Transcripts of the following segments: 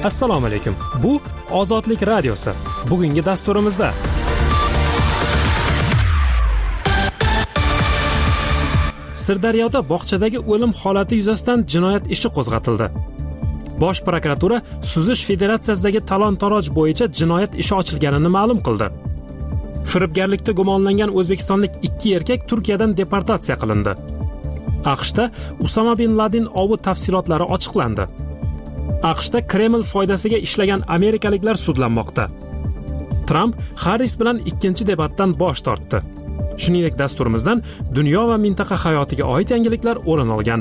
Assalomu alaykum. Bu Ozodlik radiosi. Bugungi dasturimizda Sirdaryoda bog'chadagi o'lim holati yuzasidan jinoyat ishi qo'zg'atildi. Bosh prokuratura Suzish Federatsiyasidagi talon-taroj bo'yicha jinoyat ishi ochilganini ma'lum qildi. Firibgarlikda gumonlangan o'zbekistonlik 2 erkak Turkiyadan deportatsiya qilindi. AQShda Usama bin Laden ovi tafsilotlari ochiqlandi. AQShda Kreml foydasiga ishlagan amerikaliklar sudlanmoqda. Tramp Harris bilan ikkinchi debatdan bosh tortdi. Shuningdek, dasturimizdan dunyo va mintaqa hayotiga oid yangiliklar o'rin olgan.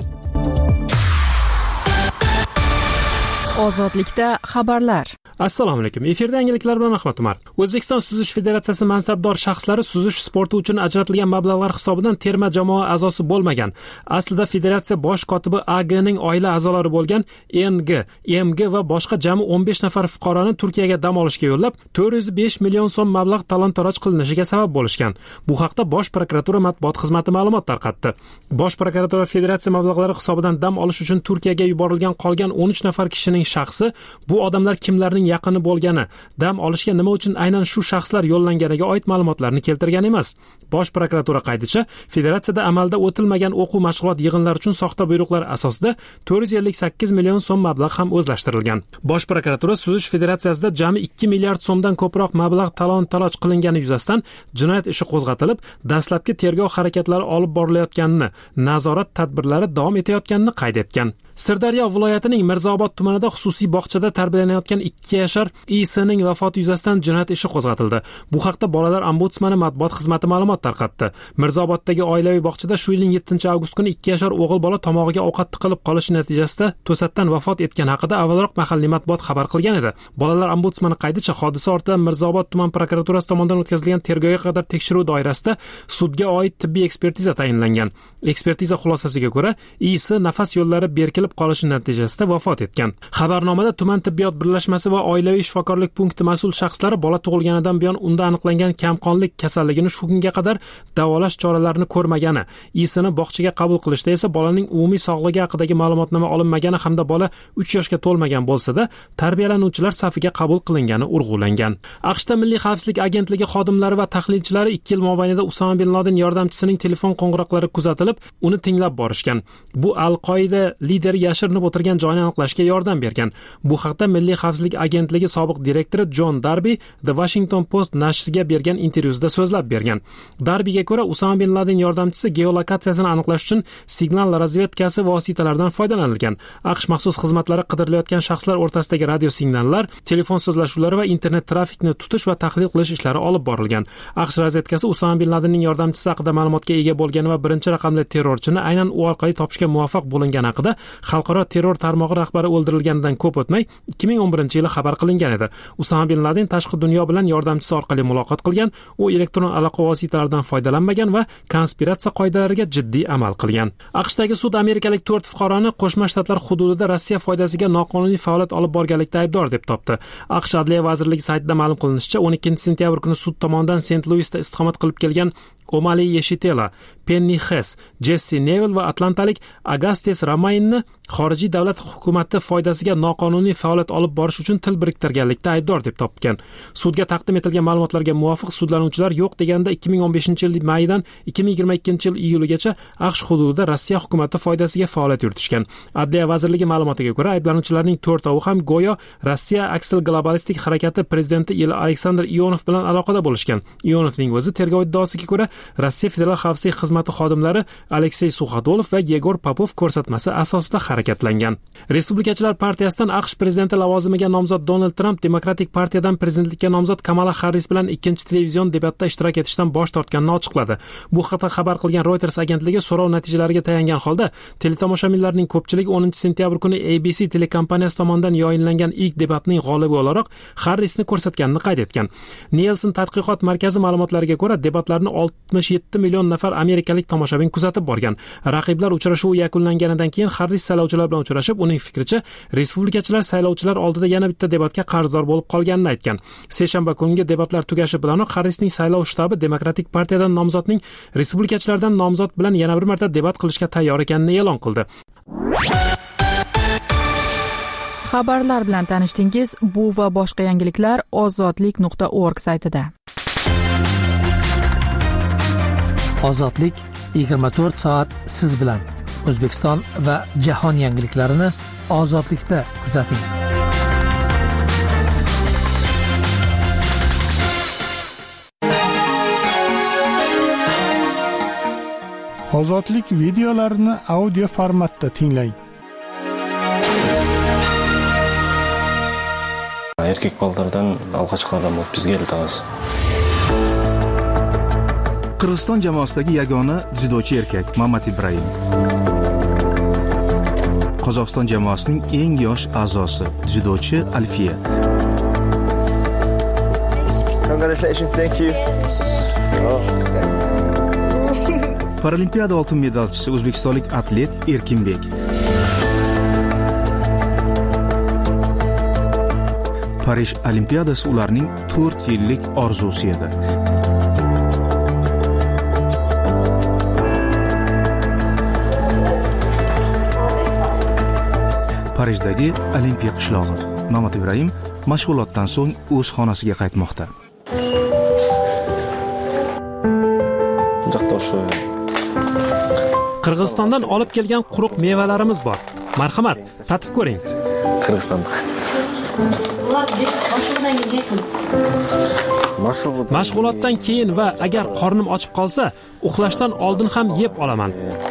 Ozodlikda xabarlar. Assalomu alaykum. Efirda yangiliklar bilan Ahmad Umar. O'zbekiston suzish federatsiyasi mansabdor shaxslari suzish sporti uchun ajratilgan mablag'lar hisobidan terma jamoa a'zosi bo'lmagan. Aslida federatsiya bosh kotibi AGning oila a'zolari bo'lgan NG, MG va boshqa jami 15 nafar fuqaroni Turkiyaga dam olishga yo'llab, 405 million so'm mablag' talon-taroj qilinishiga sabab bo'lishgan. Bu haqda Bosh prokuratura matbuot xizmati ma'lumot tarqatdi. Bosh prokuratura federatsiya mablag'lari hisobidan dam olish uchun Turkiyaga yuborilgan qolgan 13 nafar kishining shaxsi, bu odamlar kimlarning yaqini bo'lgani, dam olishga nima uchun aynan shu shaxslar yo'llanganiga oid ma'lumotlarni keltirgan emas. Bosh prokuratura qayticha, federatsiyada amalda o'tilmagan o'quv mashg'ulot yig'inlari uchun soxta buyruqlar asosida 458 million so'm mablag' ham o'zlashtirilgan. Bosh prokuratura Suzish federatsiyasida jami 2 milliard so'mdan ko'proq mablag' talon-taroj qilingani yuzasidan jinoyat ishi qo'zg'atilib, dastlabki tergov harakatlari olib borilayotganini, nazorat tadbirlari davom etayotganini qayd etgan. Sirdaryo viloyatining Mirzaobod tumanida xususiy bog'chada tarbiyalanayotgan 2 yashar I.S.ning vafoti yuzasidan jinoyat ishi qo'zg'atildi. Bu haqda Bolalar ombudsmani matbuot xizmati ma'lumot tarqatdi. Mirzaaboddagi oilaviy bog'chada shu yilning 7-avgust kuni 2 yashar o'g'il bola tomog'iga ovqat tiqilib qolishi natijasida to'satdan vafot etgani haqida avvalroq mahalliy matbuot xabar qilgan edi. Bolalar ombudsmani qayticha, hodisa ortidan Mirzaobod tuman prokuraturasi tomonidan o'tkazilgan tergovga qadar tekshiruv doirasida sudga oid tibbiy ekspertiza tayinlangan. Ekspertiza xulosasiga ko'ra, I.S. nafas yo'llari berkilib qolishi natijasida vafot etgan. Xabarnomada tuman tibbiyot birlashmasi va oilaviy shifokorlik punkti mas'ul shaxslari bola tug'ilganidan buyon unda aniqlangan kamqonlik kasalligini shu kunga qadar davolash choralarini ko'rmagani, I.S.ni bog'chaga qabul qilishda esa bolaning umumiy sog'ligi haqidagi ma'lumotnoma olinmagani hamda bola 3 yoshga to'lmagan bo'lsa-da, tarbiyalanuvchilar safiga qabul qilingani urg'ulangan. AQShda Milliy xavfsizlik agentligi xodimlari va tahlilchilari 2 yil mobaynida Usama bin Laden yordamchisining telefon qo'ng'iroqlari kuzatilib, uni tinglab borishgan. Bu Al-Qoida lideri yashirinib o'tirgan joyni aniqlashga yordam bergan. Bu haqda Milliy xavfsizlik agentligi sobiq direktori John Darby The Washington Post nashriga bergan intervyusida so'zlab bergan. Darbyga ko'ra, Usama bin Laden yordamchisi geolokatsiyasini aniqlash uchun signal razvedkasi vositalaridan foydalanilgan. AQSh maxsus xizmatlari qidirilayotgan shaxslar o'rtasidagi radio signallar, telefon so'zlashuvlari va internet trafikni tutish va tahlil qilish ishlari olib borilgan. AQSh razvedkasi Usama bin Ladenning yordamchisi haqida ma'lumotga ega bo'lgani va birinchi raqamli terrorchini aynan u orqali topishga muvaffaq bo'lingani haqida xalqaro terror tarmog'i rahbari o'ldirilganidan ko'p o'tmay 2011-yili xabar qilingan edi. Usama bin Laden tashqi dunyo bilan yordamchisi orqali muloqot qilgan, u elektron aloqa vositalaridan foydalanmagan va konspiratsiya qoidalariga jiddiy amal qilgan. AQShdagi sud amerikalik 4 fuqaroni Qo'shma Shtatlar hududida Rossiya foydasiga noqonuniy faoliyat olib borganlikda aybdor deb topdi. AQSh Adliya vazirligi saytida ma'lum qilinishicha, 12-sentyabr kuni sud tomonidan Sent-Luisda istiqomat qilib kelgan O'Mali Yeshitela, Penny Hess, Jesse Neville va atlantalik Agastes Romainni xorijiy davlat hukumati foydasiga noqonuniy faoliyat olib borish uchun til biriktirganlikda aybdor deb topgan. Sudga taqdim etilgan ma'lumotlarga muvofiq sudlanuvchilar yo'q deganda 2015-yil maydan 2022-yil iyuligacha AQSh hududida Rossiya hukumati foydasiga faoliyat yuritishgan. Adliya vazirligi ma'lumotiga ko'ra, ayblanuvchilarning 4 ham go'yo Rossiya Aksel globalistik harakati prezidenti Aleksandr Ionov bilan aloqada bo'lishgan. Ionovning o'zi tergov iddaosiga ko'ra Rossiya Federal xavfsizlik xizmati xodimlari Aleksey Suxadolov va Yegor Popov ko'rsatmasi asosida harakatlangan. Respublikachilar partiyasidan AQSh prezidenti lavozimiga nomzod Donald Tramp Demokratik partiyadan prezidentlikka nomzod Kamala Harris bilan ikkinchi televizion debatda ishtirok etishdan bosh tortganini ochiqladi. Bu haqda xabar qilgan Reuters agentligi so'rov natijalariga tayangan holda teletomoshabinlarning ko'pchiligi 10-sentyabr kuni ABC telekompaniyasi tomonidan yoyinlangan ilk debatning g'olibi o'laroq Harrisni ko'rsatganini qayd etgan. Nielsen tadqiqot markazi ma'lumotlariga ko'ra, debatlarni 67 million nafar amerikalik tomoshabin kuzatib borgan. Raqiblar uchrashuvi yakunlanganidan keyin Harris saylovchilar bilan uchrashib, uning fikricha, respublikachilar saylovchilar oldida yana bitta debatga qarzdor bo'lib qolganini aytgan. Seshanba kungi debatlar tugashi bilanoq Harrisning saylov shtabi Demokratik partiyadan nomzodning respublikachilardan nomzod bilan yana bir marta debat qilishga tayyor ekanini e'lon qildi. Xabarlar bilan tanishdingiz. Bu va boshqa yangiliklar ozodlik.org saytida. Ozodlik 24 soat siz bilan. O'zbekiston va jahon yangiliklarini ozodlikda kuzating. Ozodlik videolarini audio formatda tinglang. Erkek bolalardan alqochlardan bo'lib bizga keldi. Qirg'iziston jamoasidagi yagona dzyudochi erkak Mamat Ibrohim. Qozog'iston jamoasining eng yosh a'zosi dzyudochi Alfiya. Congratulations, thank you. Paralimpiada oltin medalchisi o'zbekistonlik atlet Erkinbek. Parij Olimpiadasi ularning 4 yillik orzusi edi. Parijdagi Olimpiya qishlog'i. Mamat Ibrohim mashg'ulotdan so'ng o'z xonasiga qaytmoqda. Qirg'izistondan olib kelgan quruq mevalarimiz bor. Marhamat, tatib ko'ring. Qirg'izistonda. Mashg'ulotdan keyin va agar qornim ochib qolsa, uxlashdan oldin ham yeb olaman.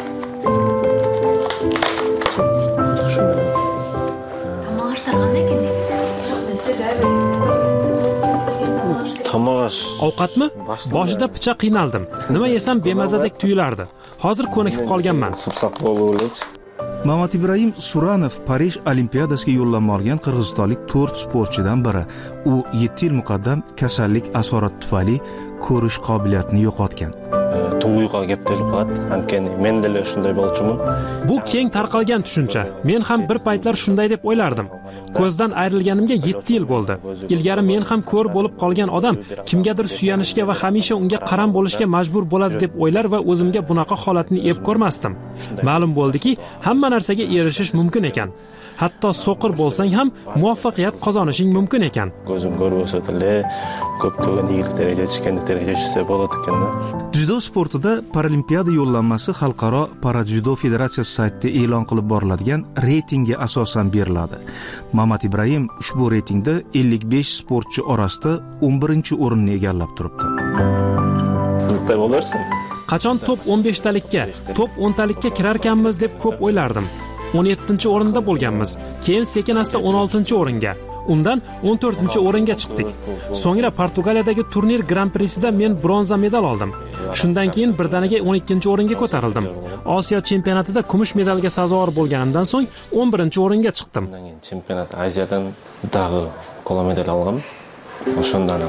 Ovqatmi? Boshida picha qiynaldim. Nima yesam bemazadek tuyulardi. Hozir ko'nikib qolganman. Mamat Ibrohim Suranov Parij Olimpiadasiga yo'llanma olgan qirg'izistonlik 4 sportchidan biri. U 7 yil muqaddam kasallik asorati tufayli ko'rish qobiliyatini yo'qotgan. Tug'uqqa kelib qoladi. Ankeni men de shunday bo'lchiman. Bu keng tarqalgan tushuncha. Men ham bir paytlar shunday deb o'ylardim. Ko'zdan ayrilganimga 7 yil bo'ldi. Ilgari men ham ko'r bo'lib qolgan odam kimgadir suyanishga va hamisha unga qaram bo'lishga majbur bo'ladi deb o'ylar va o'zimga bunaqa holatni ep ko'rmasdim. Ma'lum bo'ldiki, hamma narsaga erishish mumkin ekan. Hatto so'qir bo'lsang ham muvaffaqiyat qozonishing mumkin ekan. Ko'zim ko'r bo'lsa-da, ko'p-ko'p daraja chiqqanda daraja chiqsa bo'ladi ekan. Dzyudo sportida Paralimpiada yo'llanmasi Xalqaro Paradzyudo Federatsiyasi saytida e'lon qilib boriladigan reytingga asosan beriladi. Mamat Ibrohim ushbu reytingda 55 sportchi orasida 11-o'rinni egallab turibdi. Sizda bo'larsiz? Qachon top 15talikka, top 10talikka kirarkanmiz deb ko'p o'ylardim. 17-o'rinda bo'lganmiz. Keyin sekin-asta 16-o'ringa, undan 14-o'ringa chiqdik. So'ngra Portugaliyadagi turnir Grand Prix'sida men bronza medal oldim. Shundan keyin birdaniga 12-o'ringa ko'tarildim. Osiyo chempionatida kumush medalga sazovor bo'lganimdan so'ng 11-o'ringa chiqdim. Chempionat Aziyadan dag'i qo'la medal oldim. O'shandan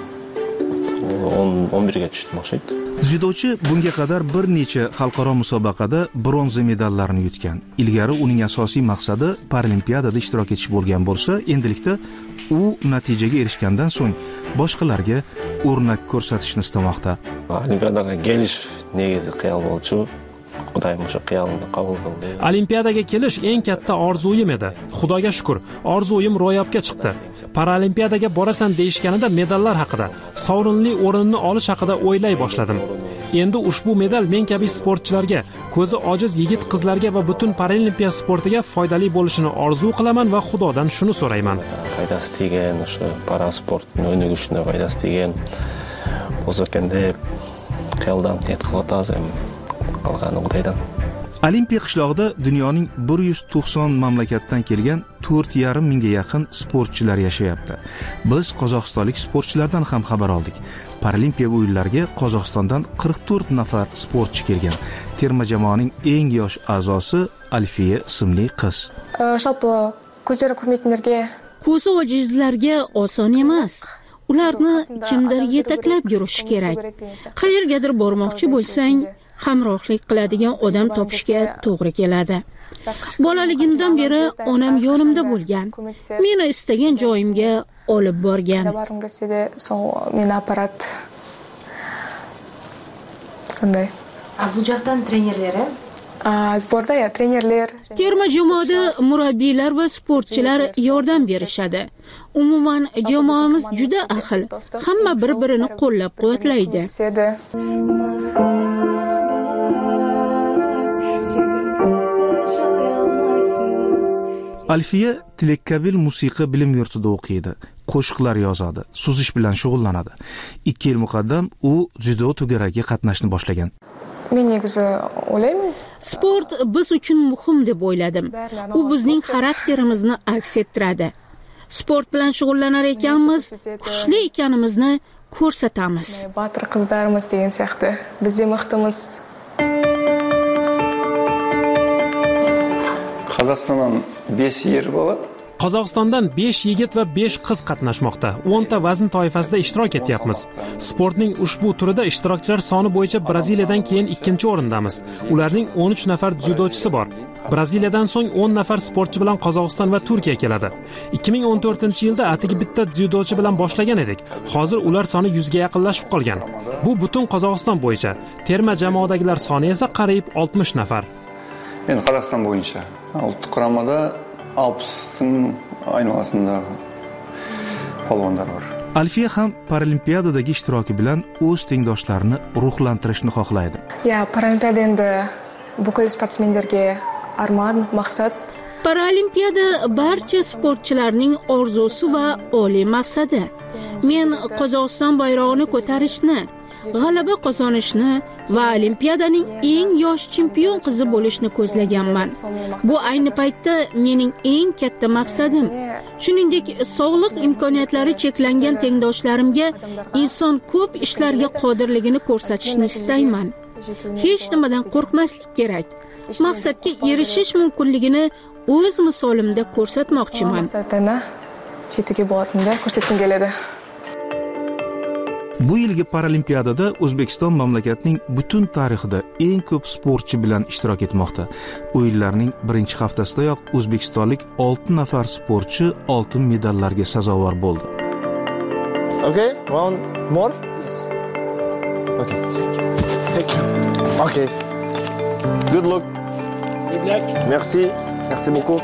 11ga tushdim o'xshaydi. Dzyudochi bunga qadar bir necha xalqaro musobaqada bronza medallarni yutgan. Ilgari uning asosiy maqsadi Paralimpiadada ishtirok etish bo'lgan bo'lsa, endilikda u natijaga erishgandan so'ng boshqalarga o'rnak ko'rsatishni istamoqda. Olimpiadaga kelish negizi qiyol bo'lchi. Xudoyim o'sha qiyolni qabul qildi. Olimpiadaga kelish eng katta orzuyim edi. Xudoga shukr, orzuyim ro'yobga chiqdi. Paralimpiadaga borasan deyishganida medallar haqida, sovrinli o'rinni olish haqida o'ylay boshladim. Endi ushbu medal men kabi sportchilarga, ko'zi ojiz yigit-qizlarga va butun paralimpiya sportiga foydali bo'lishini orzu qilaman va Xudodan shuni so'rayman. Foydasi tegan, o'sha parasportning o'yiniga shunday foydasi tegan bo'lsa ekan deb qiyoldan niyat qilyapmiz. Olimpiya qishlog'ida dunyoning 190 mamlakatdan kelgan 4,5 mingga yaqin sportchilar yashayapti. Biz qozog'istonlik sportchilardan ham xabar oldik. Paralimpiya o'yinlariga Qozog'istondan 44 nafar sportchi kelgan. Terma jamoaning eng yosh a'zosi Alfiya ismli qiz. Shalpo ko'zlari ko'rmaydiganlarga, ko'zi ojizlarga oson emas. Ularni kimdir yetaklab yurishi kerak. Qayergadir bormoqchi bo'lsang, hamrohlik qiladigan odam topishga to'g'ri keladi. Bolaligimdan beri onam yonimda bo'lgan. Meni istagan joyimga olib borgan. Meni aparat. Shunday. Bu yoqdan trenerlari Sborda trenerlar, terma jamoada murabbiylar va sportchilar yordam berishadi. Umuman jamoamiz juda ahil. Hamma bir-birini qo'llab-quvvatlaydi. Alfiya Tilakkabil musiqa bilim yurtida o'qiydi, qo'shiqlar yozadi, suzish bilan shug'ullanadi. 2 yil muqaddam u dzyudo to'garagiga qatnashni boshlagan. Men negizi o'ylayman, sport biz uchun muhim deb o'yladim. U bizning xarakterimizni aks ettiradi. Sport bilan shug'ullanar ekanmiz, kuchli ekanimizni ko'rsatamiz. Botir qizlarimiz degan siyaqti. Biz ham mixtimiz. Qozog'istondan 5 yer bo'ladi. Qozog'istondan 5 yigit va 5 qiz qatnashmoqda. 10 ta vazn toifasida ishtirok etyapmiz. Sportning ushbu turida ishtirokchilar soni bo'yicha Braziliyadan keyin 2-o'rindamiz. Ularning 13 nafar dzyudochisi bor. Braziliyadan so'ng 10 nafar sportchi bilan Qozog'iston va Turkiya keladi. 2014-yilda atigi bitta dzyudochi bilan boshlagan edik. Hozir ular soni 100 ga yaqinlashib qolgan. Bu butun Qozog'iston bo'yicha. Terma jamoadagilar soni esa qariyb 60 nafar. Endi Qozog'iston bo'yicha ultiq quramada 60ning aynolasida polvonlar bor. Alfiya ham Paralimpiyadadagi ishtiroki bilan o'z tengdoshlarini ruhlantirishni xohlaydi. Paralimpiyada endi bukul sportsmenlarga armon, maqsad. Paralimpiyada barcha sportchilarning orzusi va oliy maqsadi. Men Qozog'iston bayrog'ini ko'tarishni, g'alaba qozonishni va Olimpiadaning eng yosh chempion qizi bo'lishni ko'zlaganman. Bu ayni paytda mening eng katta maqsadim. Shuningdek, sog'liq imkoniyatlari cheklangan tengdoshlarimga inson ko'p ishlarga qodirligini ko'rsatishni istayman. Hech nimadan qo'rqmaslik kerak. Maqsadga erishish mumkinligini o'z misolimda ko'rsatmoqchiman. Maqsadini chetiga borishni ko'rsatgim keladi. Bu yilgi Paralimpiyadada O'zbekiston mamlakatning butun tarixida eng ko'p sportchi bilan ishtirok etmoqda. O'yinlarning birinchi haftasidayoq o'zbekistonlik 6 nafar sportchi oltin medallarga sazovor bo'ldi. Okay, one more? Yes. Okay. Thank you. Okay. Good luck. Good luck. Merci. Merci beaucoup.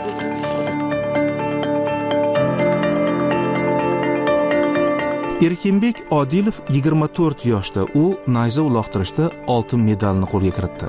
Erkinbek Odilov 24 yoshda. U nayza uloqtirishda oltin medalni qo'lga kiritdi.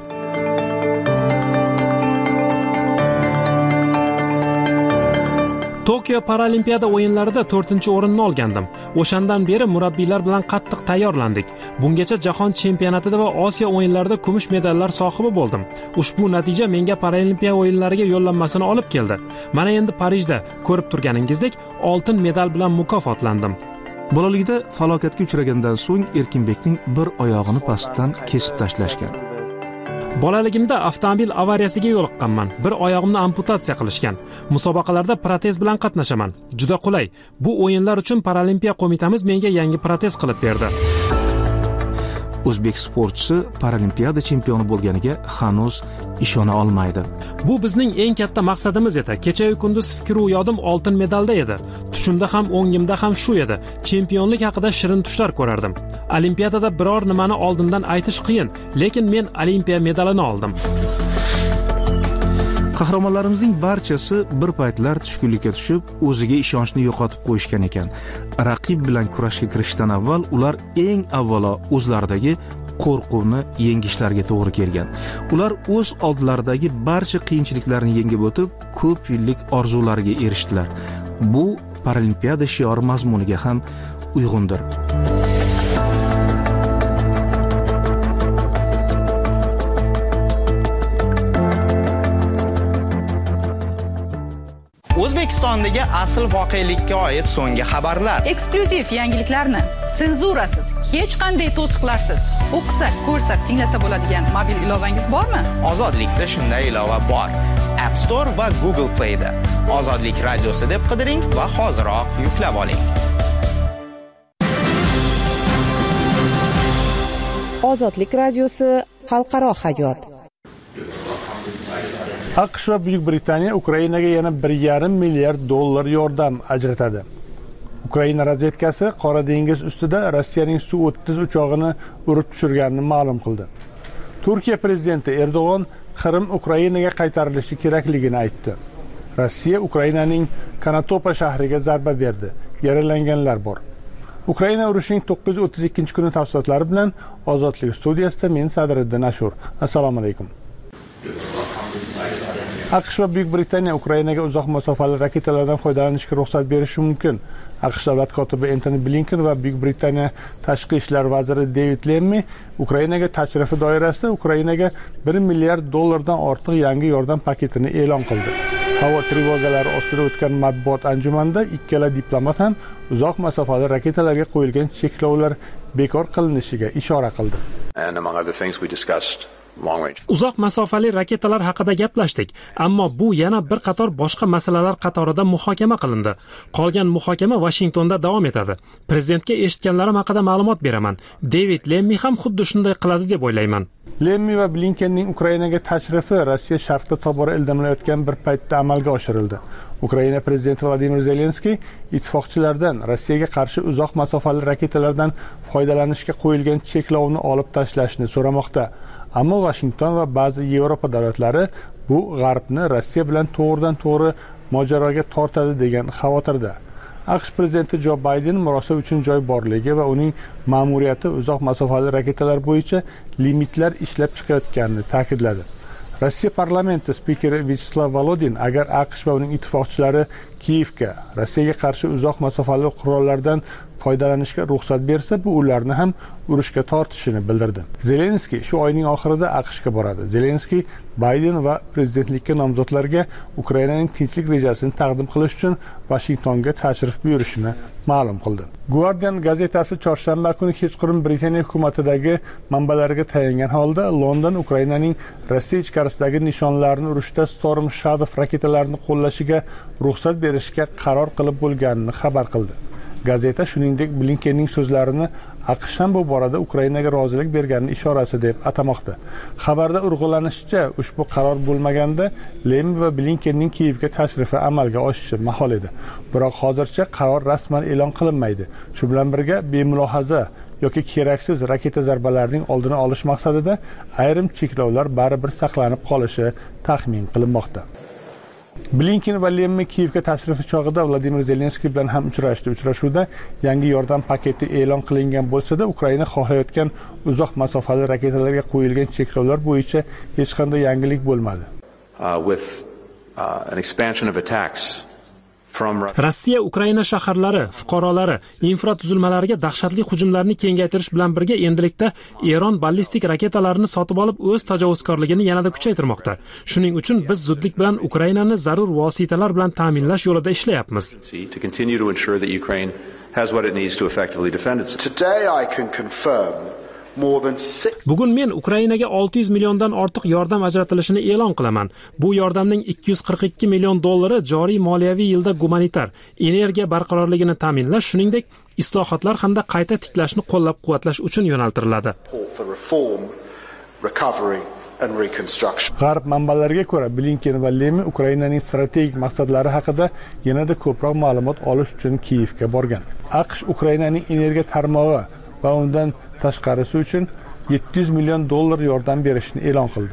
Tokio Paralimpiyada o'yinlarida 4-o'rinni olgandim. O'shandan beri murabbiylar bilan qattiq tayyorlandik. Bungacha jahon chempionatida va Osiyo o'yinlarida kumush medallar sohibi bo'ldim. Ushbu natija menga Paralimpiya o'yinlariga yo'llanmasini olib keldi. Mana endi Parijda ko'rib turganingizdek oltin medal bilan mukofotlandim. Bolaligida falokatga uchragandan so'ng Erkinbekning bir oyog'ini pastdan kesib tashlashgan. Bolaligimda avtomobil avariyasiga yo'liqqanman. Bir oyog'imni amputatsiya qilishgan. Musobaqalarda protez bilan qatnashaman. Juda qulay. Bu o'yinlar uchun Paralimpiya qo'mitamiz menga yangi protez qilib berdi. O'zbek sportchisi Paralimpiyada chempioni bo'lganiga hanuz ishona olmaydi. Bu bizning eng katta maqsadimiz edi. Kecha-yu kunduz fikr u yodim oltin medalda edi. Tushimda ham, o'ngimda ham shu edi. Chempionlik haqida shirin tushlar ko'rardim. Olimpiyadada biror nimani oldindan aytish qiyin, lekin men Olimpiya medalini oldim. Qahramonlarimizning barchasi bir paytlar tushkunlikka tushib, o'ziga ishonchni yo'qotib qo'yishgan ekan. Raqib bilan kurashga kirishdan avval ular eng avvalo o'zlaridagi qo'rquvni yengishlarga to'g'ri kelgan. Ular o'z oldlaridagi barcha qiyinchiliklarni yengib o'tib, ko'p yillik orzulariga erishdilar. Bu Paralimpiyada shiori mazmuniga ham uyg'undir. O'zbekistondagi asl voqelikka oid so'nggi xabarlar, eksklyuziv yangiliklarni senzurasiz, hech qanday to'siqlarsiz o'qisa, ko'rsa, tinglasa bo'ladigan mobil ilovangiz bormi? Ozodlikda shunday ilova bor. App Store va Google Play da. Ozodlik radiosi deb qidiring va hoziroq yuklab oling. Ozodlik radiosi xalqaro hayot. AQSh va Buyuk Britaniya Ukrainaga yana 1,5 milliard dollar yordam ajratadi. Ukraina razvedkasi Qora dengiz ustida Rossiyaning Su-30 uchog'ini urib tushirganini ma'lum qildi. Turkiya prezidenti Erdo'g'on Qrim Ukrainaga qaytarilishi kerakligini aytdi. Rossiya Ukrainaning Konotop shahriga zarba berdi. Yaralanganlar bor. Ukraina urushining 932-kuni tafsilotlari bilan Ozodlik studiyasida men Sadriddin Ashur. Assalomu alaykum. AQSh va Buyuk Britaniya Ukrainaga uzoq masofali raketalardan foydalanishga ruxsat berishi mumkin. AQSh davlat kotibi Antony Blinken va Buyuk Britaniya tashqi ishlar vaziri David Lammy Ukrainaga tashrifi doirasida Ukrainaga $1 milliard ortiq yangi yordam paketini e'lon qildi. Havo trevogalari ostida o'tgan matbuot anjumanida ikkala diplomat ham uzoq masofali raketalarga qo'yilgan cheklovlar bekor qilinishiga ishora qildi. And among other things we discussed uzoq masofali raketalar haqida gaplashdik, ammo bu yana bir qator boshqa masalalar qatorida muhokama qilindi. Qolgan muhokama Washingtonda davom etadi. Prezidentga eshitganlarim haqida ma'lumot beraman. David Lammy ham xuddi shunday qiladi deb o'ylayman. Lammy va Blinkenning Ukrainaga tashrifi Rossiya sharqida tobora ildamlayotgan bir paytda amalga oshirildi. Ukraina prezidenti Vladimir Zelenskiy ittifoqchilardan Rossiyaga qarshi uzoq masofali raketalardan foydalanishga qo'yilgan cheklovni olib tashlashni so'ramoqda. Ammo Washington va ba'zi Yevropa davlatlari bu G'arbni Rossiya bilan to'g'ridan-to'g'ri mojaroga tortadi degan xavotirda. AQSh prezidenti Jo Bayden murosa uchun joy borligi va uning ma'muriyati uzoq masofali raketalar bo'yicha limitlar ishlab chiqayotganini ta'kidladi. Rossiya parlamenti spikeri Vyacheslav Volodin agar AQSh va uning ittifoqchilari Kiyevga Rossiyaga qarshi uzoq masofali qurollardan foydalanishga ruxsat bersa, bu ularni ham urushga tortishini bildirdi. Zelenskiy shu oyning oxirida AQShga boradi. Zelenskiy Bayden va prezidentlikka nomzodlarga Ukrainaning tinchlik rejasini taqdim qilish uchun Washingtonga tashrif buyurishini ma'lum qildi. Guardian gazetasi chorshanba kuni kechqurun Britaniya hukumatidagi manbalariga tayangan holda London Ukrainaning Rossiya ichkarisidagi nishonlarini urushda Storm Shadow raketalarini qo'llashiga ruxsat berishga qaror qilib bo'lganini xabar qildi. Gazeta shuningdek Blinkenning so'zlarini AQSh ham bu borada Ukrainaga rozilik berganini ishorasi deb atamoqda. Xabarda urg'ulanishicha, ushbu qaror bo'lmaganda Lammy va Blinkenning Kiyevga tashrifi amalga oshishi mahol edi. Biroq hozircha qaror rasman e'lon qilinmaydi. Shu bilan birga bemulohaza yoki keraksiz raketa zarbalarining oldini olish maqsadida ayrim cheklovlar baribir saqlanib qolishi taxmin qilinmoqda. Blinken va Lammy Kiyevga tashrifi chog'ida Vladimir Zelenskiy bilan ham uchrashdi. Uchrashuvda yangi yordam paketi e'lon qilingan bo'lsa-da, Ukraina xohlayotgan uzoq masofali raketalarga qo'yilgan cheklovlar bo'yicha hech qanday yangilik bo'lmadi. Rossiya Ukraina shaharlari, fuqarolari, infratuzilmalariga dahshatli hujumlarni kengaytirish bilan birga endilikda Eron ballistik raketalarini sotib olib o'z tajovuzkorligini yanada kuchaytirmoqda. Shuning uchun biz zudlik bilan Ukrainani zarur vositalar bilan ta'minlash yo'lida ishlayapmiz. Bugun men Ukrainaga 600 milliondan ortiq yordam ajratilishini e'lon qilaman. Bu yordamning 242 million dollari joriy moliyaviy yilda gumanitar, energiya barqarorligini ta'minlash, shuningdek, islohotlar hamda qayta tiklashni qo'llab-quvvatlash uchun yo'naltiriladi. G'arb manbalariga ko'ra, Blinken va Lammy Ukrainaning strategik maqsadlari haqida yanada ko'proq ma'lumot olish uchun Kiyevga borgan. AQSh Ukrainaning energiya tarmog'i va undan tashqarisi uchun $700 million yordam berishni e'lon qildi.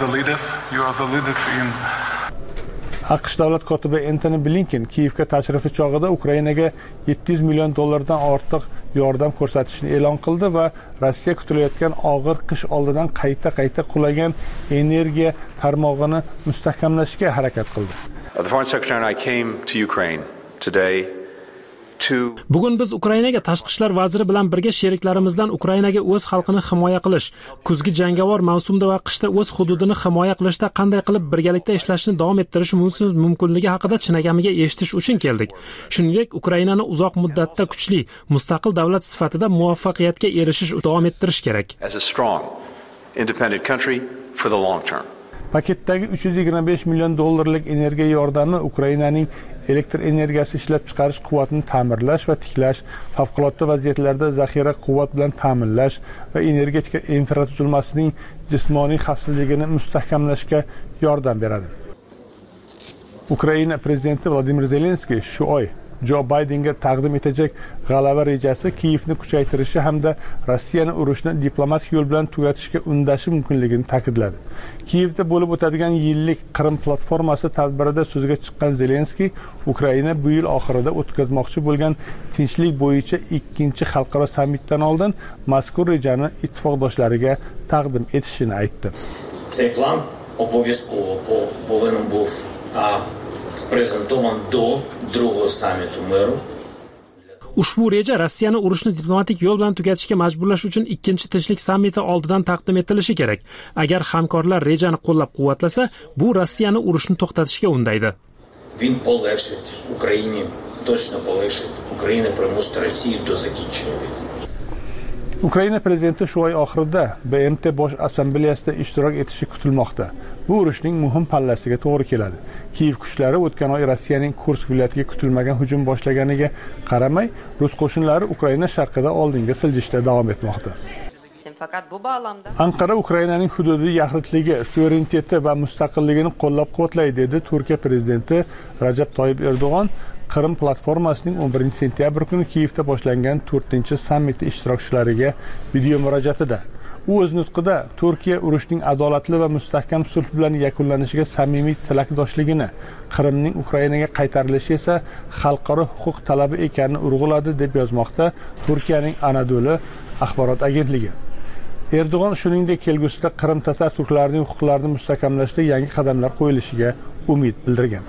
AQSh davlat kotibi Antony Blinken Kiyevga tashrifi chog'ida Ukrainaga $700 million dan ortiq yordam ko'rsatishni e'lon qildi va Rossiya kutilayotgan og'ir qish oldidan qayta qulagan energiya tarmog'ini mustahkamlashga harakat qildi. The Foreign Secretary and I came to Ukraine today. Bugun biz Ukrainaga tashqi ishlar vaziri bilan birga sheriklarimizdan Ukrainaga o'z xalqini himoya qilish, kuzgi jangovar mavsumda va qishda o'z hududini himoya qilishda qanday qilib birgalikda ishlashni davom ettirish mumkinligi haqida chinakamiga eshitish uchun keldik. Shuningdek, Ukrainani uzoq muddatda kuchli, mustaqil davlat sifatida muvaffaqiyatga erishish davom ettirish kerak. As a strong, independent country for the long term. Paketdagi $325 million energiya yordami Ukrainaning elektr energiyasi ishlab chiqarish quvvatini ta'mirlash va tiklash, favqulodda vaziyatlarda zaxira quvvat bilan ta'minlash va energetika infratuzilmasining jismoniy xavfsizligini mustahkamlashga yordam beradi. Ukraina prezidenti Vladimir Zelenskiy shu oy Jo Baydenga taqdim etajak g'alaba rejasi Kiyevni kuchaytirishi hamda Rossiyani urushni diplomatik yo'l bilan tugatishga undashi mumkinligini ta'kidladi. Kiyevda bo'lib o'tadigan yillik Qrim platformasi tadbirida so'zga chiqqan Zelenskiy Ukraina bu yil oxirida o'tkazmoqchi bo'lgan tinchlik bo'yicha ikkinchi xalqaro sammitdan oldin mazkur rejani ittifoqdoshlariga taqdim etishini aytdi. Цей план обов'язково повинен був prezentovanий до другого саміту миру. Ushbu reja Rossiyani urushni diplomatik yo'l bilan tugatishga majburlash uchun ikkinchi tinchlik sammiti oldidan taqdim etilishi kerak. Agar hamkorlar rejani qo'llab-quvvatlasa, bu Rossiyani urushni to'xtatishga undaydi. Він полегшить Україні, точно полегшить. Україна примусить Росію до закінчення війни. Ukraina prezidenti shu oy oxirida BMT bosh assambleyasida ishtirok etishi kutilmoqda. Bu urushning muhim pallasiga to'g'ri keladi. Kiyev kuchlari o'tgan oy Rossiyaning Kursk viloyatiga kutilmagan hujum boshlaganiga qaramay, rus qo'shinlari Ukraina sharqida oldinga siljishda davom etmoqda. Anqara Ukrainaning hududiy yaxlitligi, suvereniteti va mustaqilligini qo'llab-quvvatlaydi, dedi Turkiya prezidenti Rajab Toyyib Erdo'g'on Qrim platformasining 11-sentyabr kuni Kiyevda boshlangan 4-sammiti ishtirokchilariga video murojaatida. U o'z nutqida Turkiya urushning adolatli va mustahkam sulh bilan yakunlanishiga samimiy tilakdoshligini, Qrimning Ukrainaga qaytarilishi esa xalqaro huquq talabi ekanini urg'uladi, deb yozmoqda Turkiyaning Anadolu axborot agentligi. Erdo'g'on shuningdek kelgusida Qrim tatar turklarining huquqlarini mustahkamlashda yangi qadamlar qo'yilishiga umid bildirgan.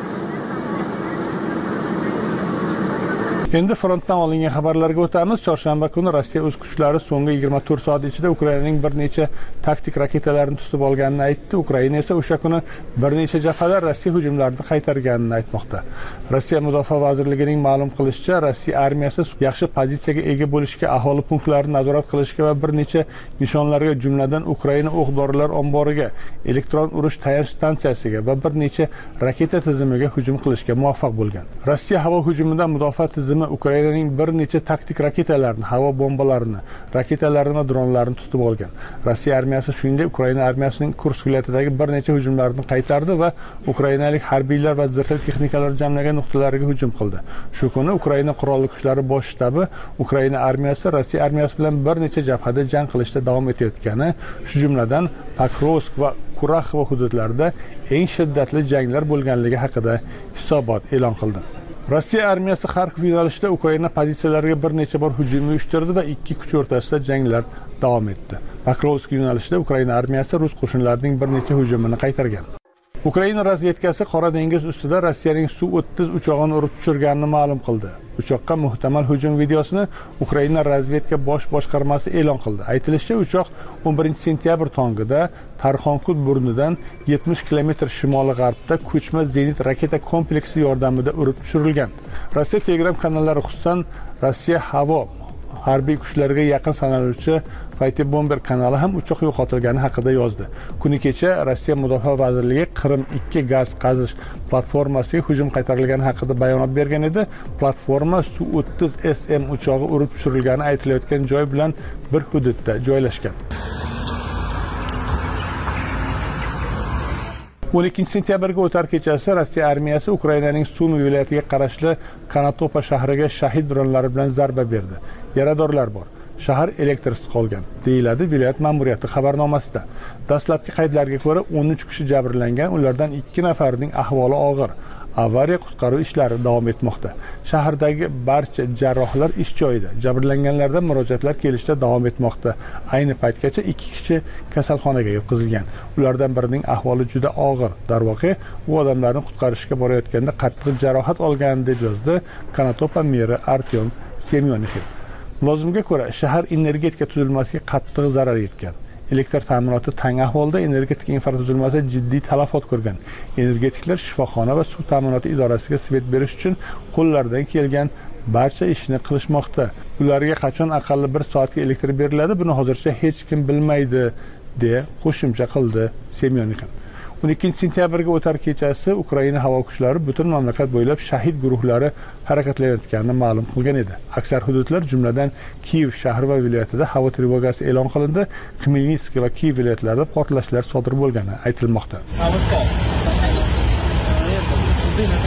Endi frontdan olingan xabarlarga o'tamiz. Chorshanba kuni Rossiya o'z kuchlari so'nggi 24 soat ichida Ukrainaning bir necha taktik raketalarini tutib olganini aytdi. Ukraina esa o'sha kuni bir necha jabhada Rossiya hujumlarini qaytarganini aytmoqda. Rossiya Mudofaa vazirligining ma'lum qilishicha, Rossiya armiyasi yaxshi pozitsiyaga ega bo'lishga, aholi punktlarini nazorat qilishga va bir necha nishonlarga, jumladan Ukraina o'q-dorilar omboriga, elektron urush tayanch stansiyasiga va bir necha raketa tizimiga hujum qilishga muvaffaq bo'lgan. Rossiya havo hujumidan mudofaa tizimi Ukrainaning bir necha taktik raketalarini, havo bombalarini, raketalarini va dronlarni tutib olgan. Rossiya armiyasi shuningdek Ukraina armiyasining Kursk viloyatidagi bir necha hujumlarni qaytardi va ukrainalik harbiylar va zirhli texnikalar jamlagan nuqtalarga hujum qildi. Shu kuni Ukraina qurolli kuchlari bosh shtabi Ukraina armiyasi Rossiya armiyasi bilan bir necha jabhada jang qilishda davom etayotgani, shu jumladan Pokrovsk va Kuraxova hududlarida eng shiddatli janglar bo'lganligi haqida hisobot e'lon qildi. Rossiya armiyasi Kharkiv yo'nalishida Ukraina pozitsiyalariga bir necha bor hujum uyushtirdi va ikki kuch o'rtasida janglar davom etdi. Pokrovsk yo'nalishida Ukraina armiyasi rus qo'shinlarining bir necha hujumini qaytargan. Ukraina razvedkasi Qora dengiz ustida Rossiyaning Su-30 uchog'ini urib tushirganini ma'lum qildi. Uchoqqa muhtamal hujum videosini Ukraina razvedka bosh boshqarmasi e'lon qildi. Aytilishicha, uchoq 11-sentyabr tongida Tarxonkut burnidan 70 km shimoli-g'arbda ko'chma zenit raketa kompleksi yordamida urib tushirilgan. Rossiya Telegram kanallari, xususan Rossiya havo harbiy kuchlariga yaqin sanaluvchi Fighter Bomber kanali ham uchoq yo'qotilgani haqida yozdi. Kuni kecha Rossiya Mudofaa vazirligi Qrim 2 gaz qazish platformasiga hujum qaytarilgani haqida bayonot bergan edi. Platforma Su-30SM uchog'i urib tushirilgani aytilayotgan joy bilan bir hududda joylashgan. 12-sentyabrga o'tar kechasi Rossiya armiyasi Ukrainaning Sumi viloyatiga qarashli Kanatopa shahriga shahid dronlari bilan zarba berdi. Yaradorlar bor. Shahar elektrsiz qolgan, deyiladi viloyat ma'muriyati xabarnomasida. Dastlabki qaydlarga ko'ra 13 kishi jabrlangan, ulardan 2 nafarining ahvoli og'ir. Avariya qutqaruv ishlari davom etmoqda. Shahardagi barcha jarrohlar ish joyida. Jabrlanganlardan murojaatlar kelishda davom etmoqda. Ayni paytgacha 2 kishi kasalxonaga yetkazilgan. Ulardan birining ahvoli juda og'ir. Darvoqe, u odamlarni qutqarishga borayotganda qattiq jarohat olgan, deb yozdi Kanatopa meri Artyom Semyonikov. Mulozimga ko'ra, shahar energetika tuzilmasiga qattiq zarar yetgan. Elektr ta'minoti tang ahvolda, energetika infratuzilmasi jiddiy talafot ko'rgan. Energetiklar shifoxona va suv ta'minoti idorasiga svet berish uchun qo'llaridan kelgan barcha ishni qilishmoqda. Ularga qachon aqalli 1 soatga elektr beriladi, buni hozircha hech kim bilmaydi, deya qo'shimcha qildi Semyonikov. 12-sentyabrga o'tar kechasi Ukraina havo kuchlari butun mamlakat bo'ylab shahid guruhlari harakatlanayotganini ma'lum qilgan edi. Aksar hududlar, jumladan Kiyev shahri va viloyatida havo trevogasi e'lon qilindi. Khmelnytsk va Kiyev viloyatlarida portlashlar sodir bo'lgani aytilmoqda.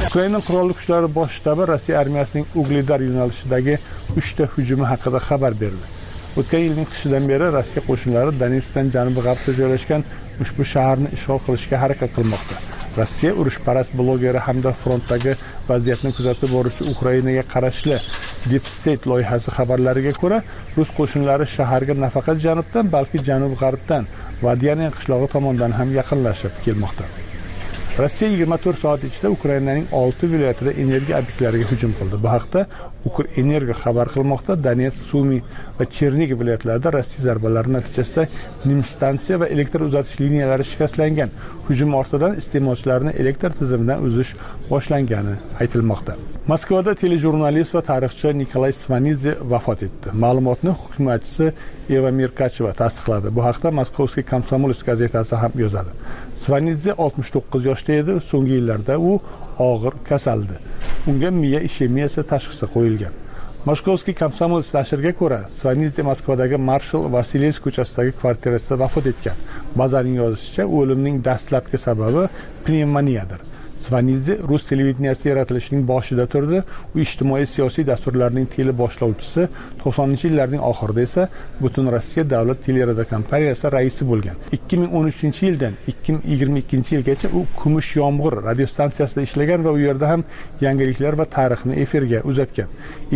Ukraina qurolli kuchlari bosh shtabi Rossiya armiyasining Ugledar yo'nalishidagi 3 ta hujumi haqida xabar berdi. O'tgan yilning qishidan beri Rossiya qo'shinlari Donetskdan janubi-g'arbda joylashgan ushbu shaharni ishg'ol qilishga harakat qilmoqda. Rossiya urushparast blogeri hamda frontdagi vaziyatni kuzatib boruvchi Ukrainaga qarashli Deep State loyihasi xabarlariga ko'ra, rus qo'shinlari shaharga nafaqat janubdan, balki janub-g'arbdan Vadyanin qishlog'i tomondan ham yaqinlashib kelmoqda. Rossiya 24 soat ichida Ukrainaning 6 viloyatida energiya obyektlariga hujum qildi. Bu haqda Ukrenergo xabar qilmoqda. Donetsk, Sumi va Chernigiv viloyatlarida Rossiya zarbalari natijasida stansiya va elektr uzatish liniyalari shikastlangan. Hujum ortidan iste'molchilarni elektr tizimidan uzish boshlangani aytilmoqda. Moskvada telejurnalist va tarixchi Nikolay Svanidze vafot etdi. Ma'lumotni hukumatchisi Eva Mirkacheva tasdiqladi. Bu haqda Moskovskiy Komsomolets gazetasi ham yozadi. Svanidze 69 yoshda edi. So'nggi yillarda u og'ir kasaldi. Unga miya ishemiyasi tashxisi qo'yilgan. Moskovskiy Komsomolets nashriga ko'ra, Svanidze Moskvadagi Marshal Vasilevskiy ko'chasidagi kvartirasida vafot etgan. Bazaning yozishicha, o'limning dastlabki sababi pnevmoniyadir. Svanidze rus televideniyasi yaratilishining boshida turdi. U ijtimoiy siyosiy dasturlarning teleboshlovchisi, 90-yillarning oxirida esa butun Rossiya davlat teleradiokompaniyasi raisi bo'lgan. 2013-yildan 2022-yilgacha u Kumush yomg'ir radiostansiyasida ishlagan va u yerda ham yangiliklar va tarixni efirga uzatgan.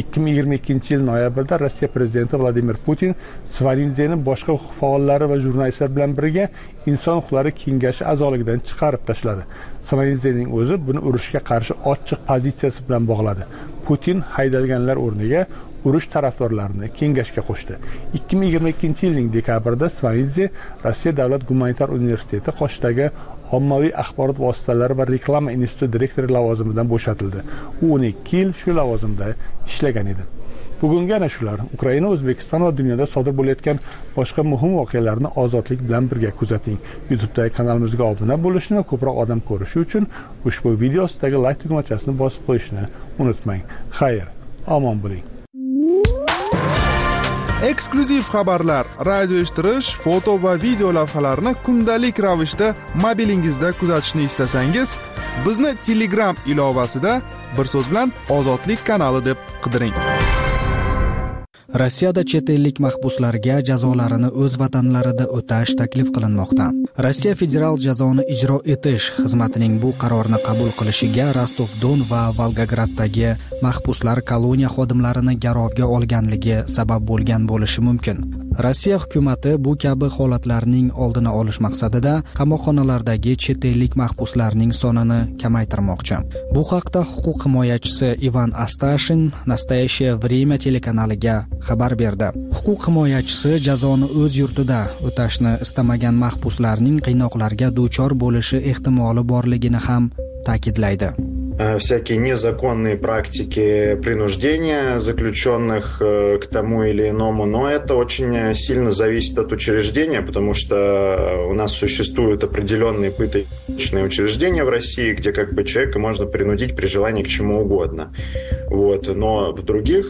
2022-yil noyabrda Rossiya prezidenti Vladimir Putin Svanidzeni boshqa huquq faollari va jurnalistlar bilan birga Inson huquqlari kengashi a'zoligidan chiqarib tashladi. Svanidzening o'zi buni urushga qarshi ochiq pozitsiyasi bilan bog'ladi. Putin haydalganlar o'rniga urush tarafdorlarini kengashga qo'shdi. 2022-yilning dekabrida Svanidze Rossiya davlat gumanitar universiteti qoshidagi ommaviy axborot vositalari va reklama instituti direktori lavozimidan bo'shatildi. U 12 yil shu lavozimda ishlagan edi. Bugungi ana shular. Ukraina, O'zbekiston va dunyoda sodir bo'layotgan boshqa muhim voqealarni ozodlik bilan birga kuzating. YouTube'dagi kanalimizga obuna bo'lishni va ko'proq odam ko'rishi uchun ushbu video ostidagi like tugmachasini bosib qo'yishni unutmang. Xayr, omon bo'ling. Eksklyuziv xabarlar, radio eshittirish, foto va video lavhalarni kundalik ravishda mobilingizda kuzatishni istasangiz, bizni Telegram ilovasida bir so'z bilan Ozodlik kanali deb qidiring. Rossiyada chet ellik mahbuslarga jazolarini o'z vatanlarida o'tash taklif qilinmoqda. Rossiya federal jazoni ijro etish xizmatining bu qarorni qabul qilishiga Rostov-Don va Volgograddagi mahbuslar koloniya xodimlarini garovga olganligi sabab bo'lgan bo'lishi mumkin. Rossiya hukumatı bu kabi holatlarning oldini olish maqsadida qamoqxonalardagi chet ellik mahbuslarning sonini kamaytirmoqchi. Bu haqda huquq himoyachisi Ivan Astashin Nastoящее время telekanaliga xabar berdi. Huquq himoyachisi jazoni o'z yurtida o'tashni istamagan mahbuslarning qiynoqlarga duchor bo'lishi ehtimoli borligini ham ta'kidlaydi. Всякие незаконные практики принуждения заключенных к тому или иному, но это очень сильно зависит от учреждения, потому что у нас существуют определенные пыточные учреждения в России, где как бы человека можно принудить при желании к чему угодно. Вот. Но в других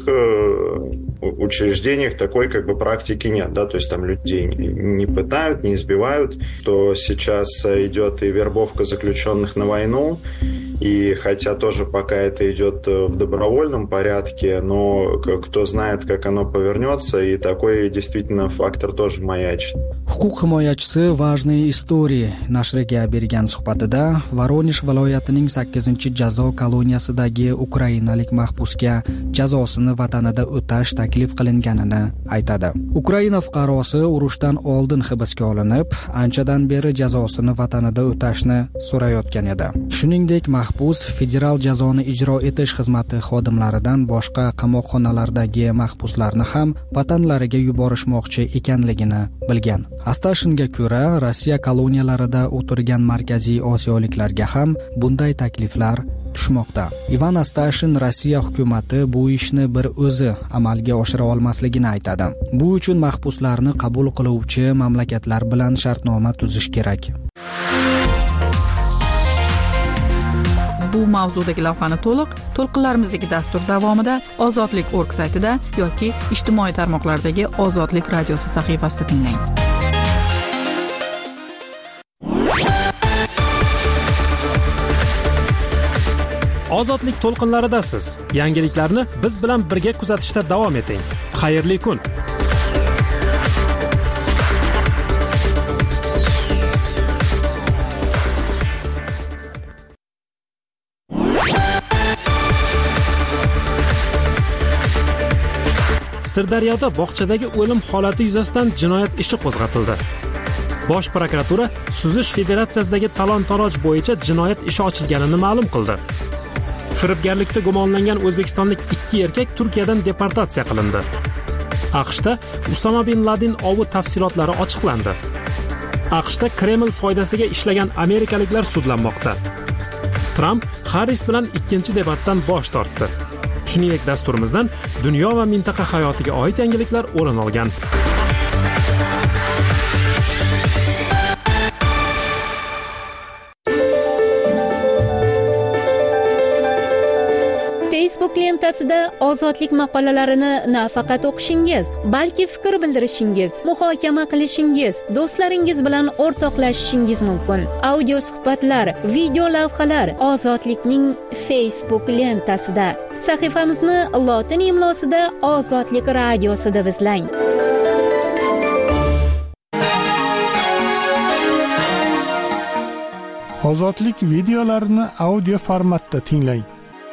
учреждениях такой как бы практики нет, да, то есть там людей не пытают, не избивают, то сейчас идет и вербовка заключенных на войну, и хотя тоже пока это идет в добровольном порядке, но кто знает, как оно повернется, и такой действительно фактор тоже маячит. Huquq himoyachisi Важные истории nashriga bergan suhbatida Voronezh viloyatining 8-jazo koloniyasidagi ukrainalik mahbusga jazosini vatanida o'tash taklif qilinganini aytadi. Ukraina fuqarosi urushdan oldin hibsga olinib, anchadan beri jazosini vatanida o'tashni so'rayotgan edi. Shuningdek, mahbus federal jazoni ijro etish xizmati xodimlaridan boshqa qamoqxonalardagi mahbuslarni ham vatanlariga yuborishmoqchi ekanligini bilgan. Astashinga ko'ra, Rossiya koloniyalarida o'tirgan markaziy osiyoliklarga ham bunday takliflar tushmoqda. Ivan Astashin Rossiya hukumati bu ishni bir o'zi amalga oshira olmasligini aytadi. Bu uchun mahbuslarni qabul qiluvchi mamlakatlar bilan shartnoma tuzish kerak. Bu mavzudagi lavhani to'lqinlarimizdagi dastur davomida ozodlik.org saytida yoki ijtimoiy tarmoqlardagi Ozodlik radiosi sahifasida tinglang. Ozodlik to'lqinlaridasiz. Yangiliklarni biz bilan birga kuzatishda davom eting. Xayrli kun. Sirdaryoda bog'chadagi o'lim holati yuzasidan jinoyat ishi qo'zg'atildi. Bosh prokuratura Suzish Federatsiyasidagi talon-taroj bo'yicha jinoyat ishi ochilganini ma'lum qildi. Firibgarlikda gumonlangan o'zbekistonlik 2 erkak Turkiyadan deportatsiya qilindi. AQShda Usama bin Laden ovi tafsilotlari ochiqlandi. AQShda Kreml foydasiga ishlagan amerikaliklar sudlanmoqda. Tramp Harris bilan ikkinchi debatdan bosh tortdi. Shuningdek, dasturimizdan dunyo va mintaqa hayotiga oid yangiliklar o'rin olgan. Facebook lentasida ozodlik maqolalarini nafaqat o'qishingiz, balki fikr bildirishingiz, muhokama qilishingiz, do'stlaringiz bilan o'rtoqlashishingiz mumkin. Audio suhbatlar, video lavhalar ozodlikning Facebook lentasida. Sahifamizni lotin imlosida Ozodlik radiosida izlang. Ozodlik videolarini audio formatda tinglang.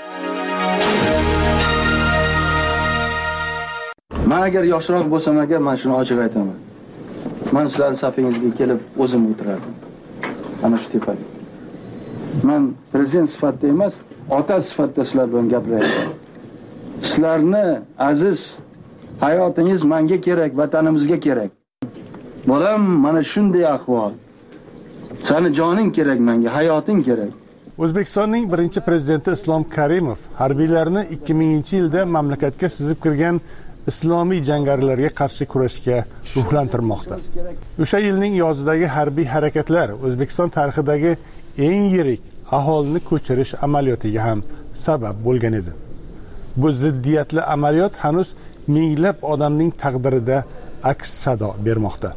Men agar yoshroq bo'lsam agar, men shuni ochiq aytaman. Men sizlarning safingizga kelib o'zim o'tirardim. Ana shu tepada. Men prezident sifatida emas, ota sifatida sizlar bilan gapiryapman. Sizlarni aziz hayotingiz menga kerak, vatanimizga kerak. Bolam, mana shunday ahvol. Seni joning kerak menga, hayoting kerak. O'zbekistonning birinchi prezidenti Islom Karimov harbiylarni 2000-yilda mamlakatga sizib kirgan islomiy jangarilarga qarshi kurashga ruhlantirmoqda. O'sha yilning yozidagi harbiy harakatlar O'zbekiston tarixidagi eng yirik aholini ko'chirish amaliyotiga ham sabab bo'lgan edi. Bu ziddiyatli amaliyot hanuz minglab odamning taqdirida aks sado bermoqda.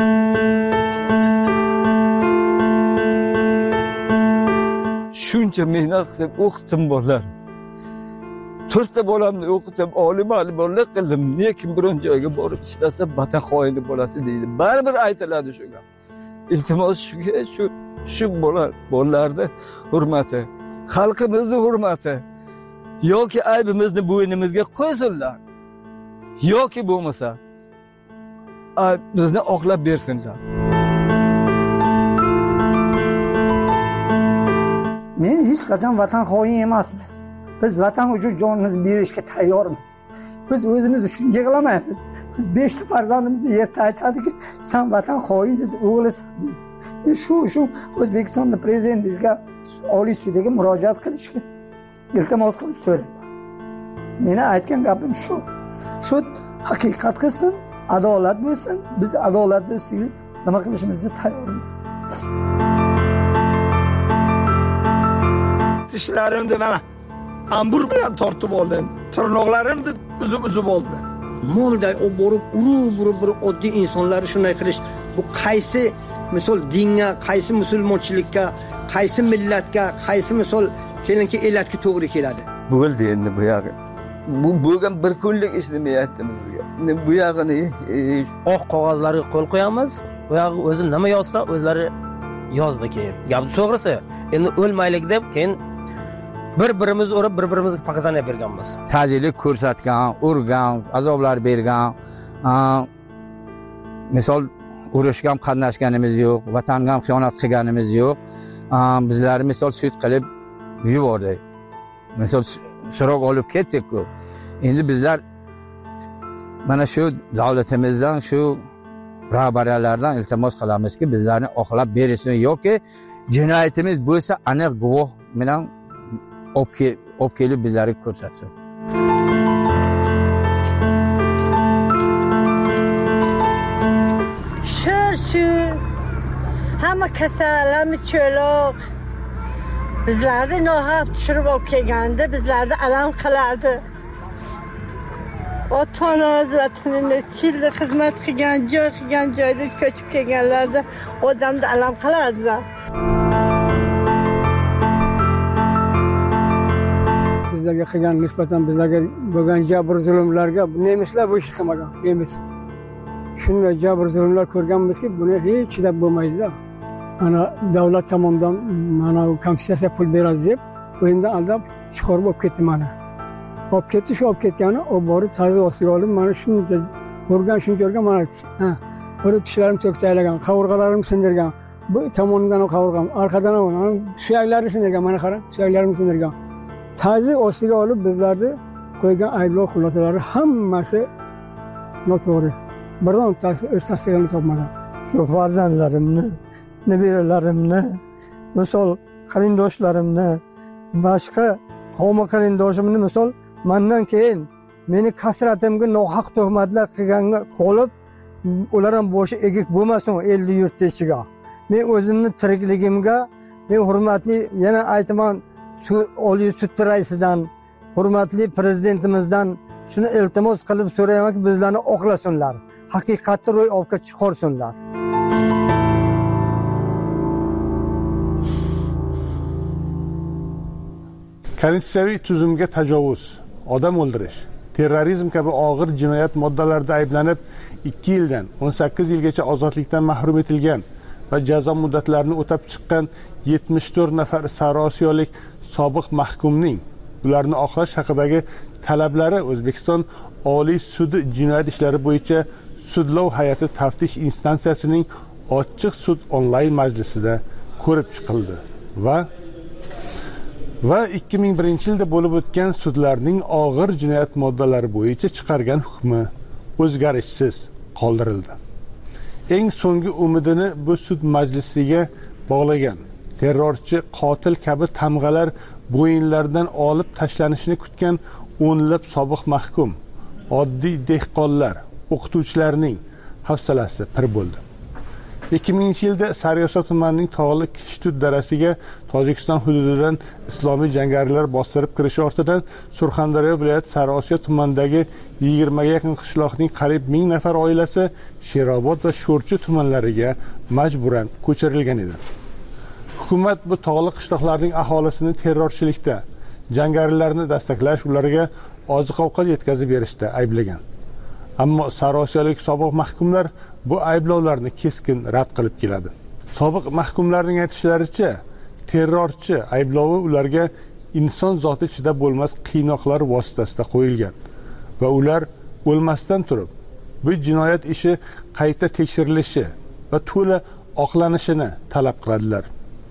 Shuncha mehnat qilib o'qitim bolalar. 4 bolamni o'qitib, oliy ma'lumotlar qildim. Lekin biron joyga borib ishlasa, vatan xoini bo'lasi deydi. Baribir aytiladi shu gap. Iltimos shu bolalarni hurmati, xalqimizni hurmati yoki aybimizni bo'ynimizga qo'ysinlar. Yoki bo'lmasa bizni oqlab bersinlar. Men hech qachon vatan xoin emasmiz. Biz vatan uchun jonimizni berishga tayyormiz. Biz o'zimiz uchun yig'lamaymiz. Biz 5 ta farzandimizni erta aytadiki, sen vatan xoinisan, o'g'lisan deydi. Shu O'zbekistonda prezidentimizga Oliy sudga murojaat qilishga iltimos qilib so'rayman. Meni aytgan gapim shu. Shu haqiqat qilsin, adolat bo'lsin. Biz adolatni ustiga nima qilishimizga tayyormiz. Tishlarimni mana ambur bilan tortib oldim. Tirnoqlarimni uzib oldi. Molday borib urib oddiy insonlar shunday qilish, bu qaysi misol dinga, qaysi musulmonchilikka, qaysi millatga, qaysi misol kelinki elatga to'g'ri keladi. Bo'ldi endi bu yog'i. Bu bo'lgan bir kunlik ishni men aytdim sizga. Endi bu yog'ini oq qog'ozlarga qo'l qo'yamiz. Bu yog'i o'zi nima yozsa, o'zlari yozdi keyin. Gap to'g'risi. Endi o'lmaylik deb keyin bir-birimiz urib, bir-birimizga pakazaniya berganmiz. Ta'jillik ko'rsatgan, urgan, azoblar bergan, misol urushga ham qatnashganimiz yo'q, vatanga ham xiyonat qilganimiz yo'q. Bizlarni misol sud qilib yubordi. Misol so'roq olib ketdik-ku. Endi bizlar mana shu davlatimizdan, shu rahbariyatlardan iltimos qilamizki, bizlarni oqlab berishsin yoki jinoyatimiz bo'lsa aniq guvoh bilan olib kelib bizlarga ko'rsatsin. Shu hamma kasal, hamma cho'loq bizlarni nohaq tushirib olib kelganda bizlarni alam qiladi. Ota-onamiz vatanida childa xizmat qilgan, joyda ko'chib kelganlarda odamni alam qiladi. bizlarga qilgan nisbatan bizlarga bo'lgan jabr zulmlarga nemislar bu ish qilmagan. Nemis shunday jabr zulmlar ko'rganmizki, buni hech chidab bo'lmaydi-da. Ana davlat tomonidan mana kompensatsiya pul beradi deb o'yindan aldab chiqarib olib ketdi mana. Olib ketdi, shu olib ketgani, olib borib ta'zir ostiga olib, mana shuncha ko'rgan mana bir tishlarim to'ktaylagan, qavurg'alarim sindirgan. Bu tomonidan qavurgan, arqadan ham suyaklarini sindirgan, mana qarang, suyaklarini sindirgan. Ta'zir ostiga olib bizlarni qo'ygan ayblov xulosalari hammasi noto'g'ri. Birdan o'z tasdig'ini topmagan. Shu farzandlarimni, nebiralarimni, misol qarindoshlarimni, boshqa qavm qarindoshimni misol mendan keyin meni kasratimga nohaq tuhmatlar qilganga qolib, ular ham boshi egik bo'lmasin elli yurt ichiga. Men o'zimni tirikligimga, men hurmatli yana aytaman, Oliy sud raisidan, hurmatli prezidentimizdan shuni iltimos qilib so'raymanki, bizlarni oqlasinlar. Haqiqatni ro'yobga chiqarsinlar. Konstitutsiyaviy tuzumga tajovuz, odam o'ldirish, terrorizm kabi og'ir jinoyat moddalarida ayblanib 2 yildan 18 yilgacha ozodlikdan mahrum etilgan va jazo muddatlarini o'tab chiqqan 74 nafar sariosiyolik sobiq mahkumning ularni oqlash haqidagi talablari O'zbekiston Oliy sudi jinoyat ishlari bo'yicha sudlov hay'ati taftish instansiyasining ochiq sud onlayn majlisida ko'rib chiqildi va 2001-yilda bo'lib o'tgan sudlarning og'ir jinoyat moddalari bo'yicha chiqargan hukmi o'zgarishsiz qoldirildi. Eng so'nggi umidini bu sud majlisiga bog'lagan terrorchi, qotil kabi tamg'alar bo'yinlaridan olib tashlanishini kutgan o'nlab sobiq mahkum, oddiy dehqonlar, o'qituvchilarning hafsalasi pir bo'ldi. 2000-yilda Sariosiyo tumanining tog'li Kishtut darasiga Tojikiston hududidan islomiy jangarilar bostirib kirishi ortidan Surxondaryo viloyati Sariosiyo tumanidagi 20 ga yaqin qishloqning qariyb 1000 nafar oilasi Sherobod va Sho'rchi tumanlariga majburan ko'chirilgan edi. Hukumat bu tog'li qishloqlarning aholisini terrorchilikda, jangarilarni dastaklash, ularga oziq-ovqat yetkazib berishda ayblagan. Ammo Sariosiyolik sobiq mahkumlar bu ayblovlarni keskin rad qilib keladi. Sobiq mahkumlarning aytishlaricha, terrorchi ayblovi ularga inson zoti ichida bo'lmas qiynoqlar vositasida qo'yilgan va ular o'lmasdan turib bu jinoyat ishi qayta tekshirilishi va to'la oqlanishini talab qiladilar.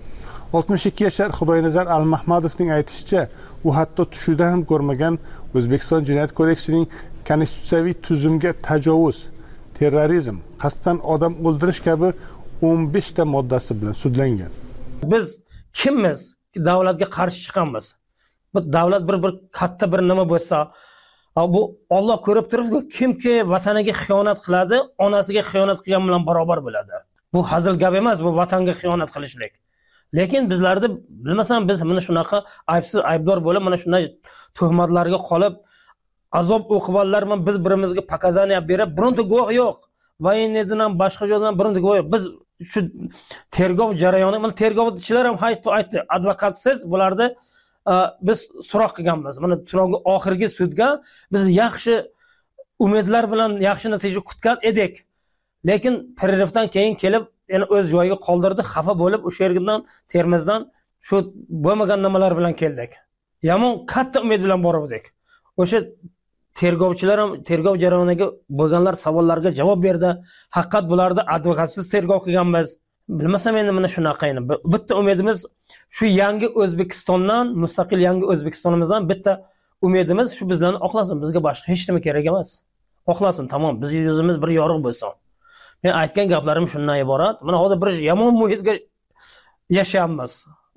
62 yashar Xudoynazar Al-Mahmadovning aytishicha, u hatto tushida ham ko'rmagan O'zbekiston Jinoyat kodeksining konstitutsiyaviy tuzumga tajovuz, terrorizm, qasddan odam o'ldirish kabi 15 ta moddasi bilan sudlangan. Biz kimmiz? Davlatga qarshi chiqamiz. Bu davlat bir katta bir nima bo'lsa, bu Alloh ko'rib turibdi, kimki vataniga xiyonat qiladi, onasiga xiyonat qilgan bilan barobar bo'ladi. Bu hazil gap emas, bu vatanga xiyonat qilishlik. Lekin bizlarda bilmasam biz mana shunaqa aybsiz aybdor bo'lib, mana shunday tuhmatlarga qolib azob o'qiganlar bilan biz birimizga pokazaniya berib, bironta guvoh yo'q. Voyinnidan ham boshqa joydan bironta guvoh yo'q. Biz shu tergov jarayoni, mana tergovchilar ham aytdi, advokatsiz bularni biz so'roq qilganmiz. Mana oxirgi sudga biz yaxshi umidlar bilan yaxshi natija kutgan edik. Lekin pererivdan keyin kelib yana o'z joyiga qoldirdi, xafa bo'lib o'sha yerdan Termizdan shu bo'lmagan nimalar bilan keldik. Yomon katta umid bilan bordik. O'sha tergovchilar ham tergov jarayoniga bo'lganlar savollarga javob berdi. Haqiqat bularda advokatsiz tergov qilganmiz. Bilmasam endi mana shunaqa endi. Bitta umidimiz shu yangi O'zbekistondan, mustaqil yangi O'zbekistonimizdan bitta umidimiz shu bizlarni oqlasin. Bizga boshqa hech nima kerak emas. Oqlasin, tamom. Biz yuzimiz bir yorug' bo'lsin. Men aytgan gaplarim shundan iborat. Mana hozir bir yomon muhitga yashayapmiz.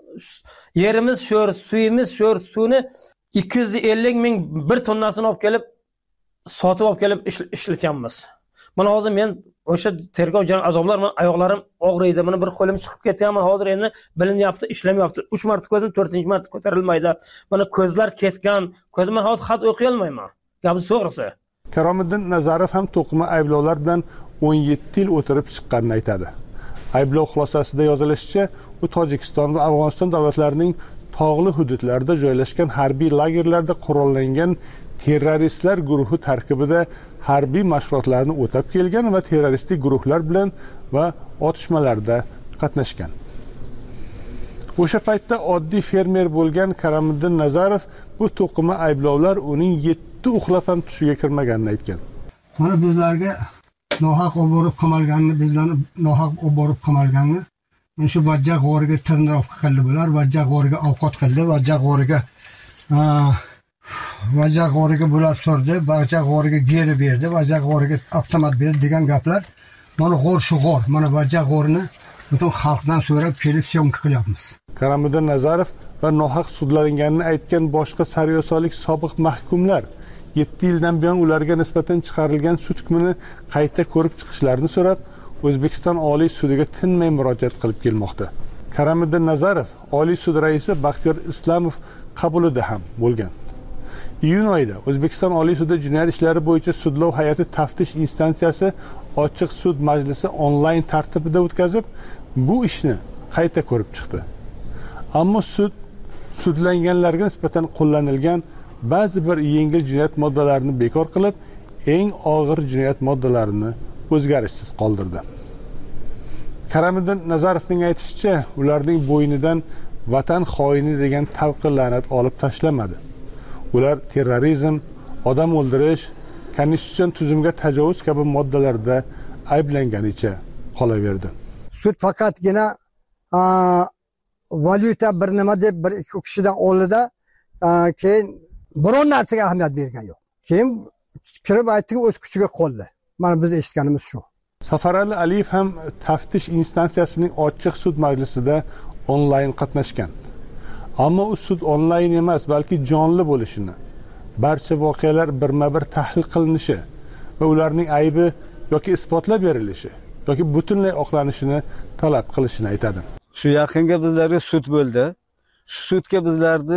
Yerimiz sho'r, suyimiz sho'r, suvni 250 ming bir tonnasini olib kelib sotib olib kelib ishlatyapmiz. Mana hozir men o'sha tergov azoblar bilan oyoqlarim og'riydi. Mana bir qo'lim chiqib ketyapman. Hozir endi bilinyapti, ishlamayapti. 3 marta ko'zim 4-marta ko'tarilmaydi. Mana ko'zlar ketgan. Ko'zim hozir xat o'qiy olmayman. Gapi to'g'risi. Karomiddin Nazarov ham to'qima ayblovlar bilan 17 yil o'tirib chiqqanini aytadi. Ayblov xulosasida yozilishicha, u Tojikiston va Afg'oniston davlatlarining tog'li hududlarda joylashgan harbiy lagerlarda qurollangan terroristlar guruhi tarkibida harbiy mashg'ulotlarni o'tab kelgan va terroristik guruhlar bilan va otishmalarda qatnashgan. O'sha paytda oddiy fermer bo'lgan Karamiddin Nazarov bu to'qima ayblovlar uning 7 uxlab ham tushiga kirmaganini aytgan. Mana bizlarga nohaq olib borib qamalganini, bizlarni nohaq olib borib qamalganini, mana shu vajja g'origa tirnoq qildi bular, vajja g'origa ovqat qildi, vajja g'origa bular turdi, vajja g'origa geri berdi, vajja g'origa avtomat berdi degan gaplar. Mana g'or shu g'or, mana vajja g'orini butun xalqdan so'rab kelib syomka qilyapmiz. Karamiddin Nazarov va nohaq sudlanganini aytgan boshqa saryosolik sobiq mahkumlar 7 yildan buyon ularga nisbatan chiqarilgan sud hukmini qayta ko'rib chiqishlarini so'rab, O'zbekiston Oliy sudiga tinmay murojaat qilib kelmoqda. Karamiddin Nazarov Oliy sud raisi Baxtiyor Islamov qabulida ham bo'lgan. Iyun oyida O'zbekiston Oliy sudi jinoyat ishlari bo'yicha sudlov hay'ati taftish instansiyasi ochiq sud majlisi onlayn tartibida o'tkazib, bu ishni qayta ko'rib chiqdi. Ammo sudlanganlarga nisbatan qo'llanilgan ba'zi bir yengil jinoyat moddalarini bekor qilib, eng og'ir jinoyat moddalarini o'zgarishsiz qoldirdi. Karamiddin Nazarovning aytishicha, ularning bo'ynidan vatan xoini degan tavqi la'nat olib tashlamadi. Ular terrorizm, odam o'ldirish, konstitutsion tuzumga tajovuz kabi moddalarda ayblanganicha qolaverdi. Sud faqatgina valyuta bir nima deb bir ikki kishidan oldida keyin biron narsaga ahamiyat bergan yo'q. Keyin kirib aytdiki, o'z kuchiga qoldi. Mana biz eshitganimiz shu. Safarali Aliyev ham taftish instansiyasining ochiq sud majlisida onlayn qatnashgan. Ammo u sud onlayn emas, balki jonli bo'lishini, barcha voqealar birma-bir tahlil qilinishi va ularning aybi yoki isbotlab berilishi yoki butunlay oqlanishini talab qilishini aytadi. Shu yaqinga bizlarga sud bo'ldi. Shu sudga bizlarni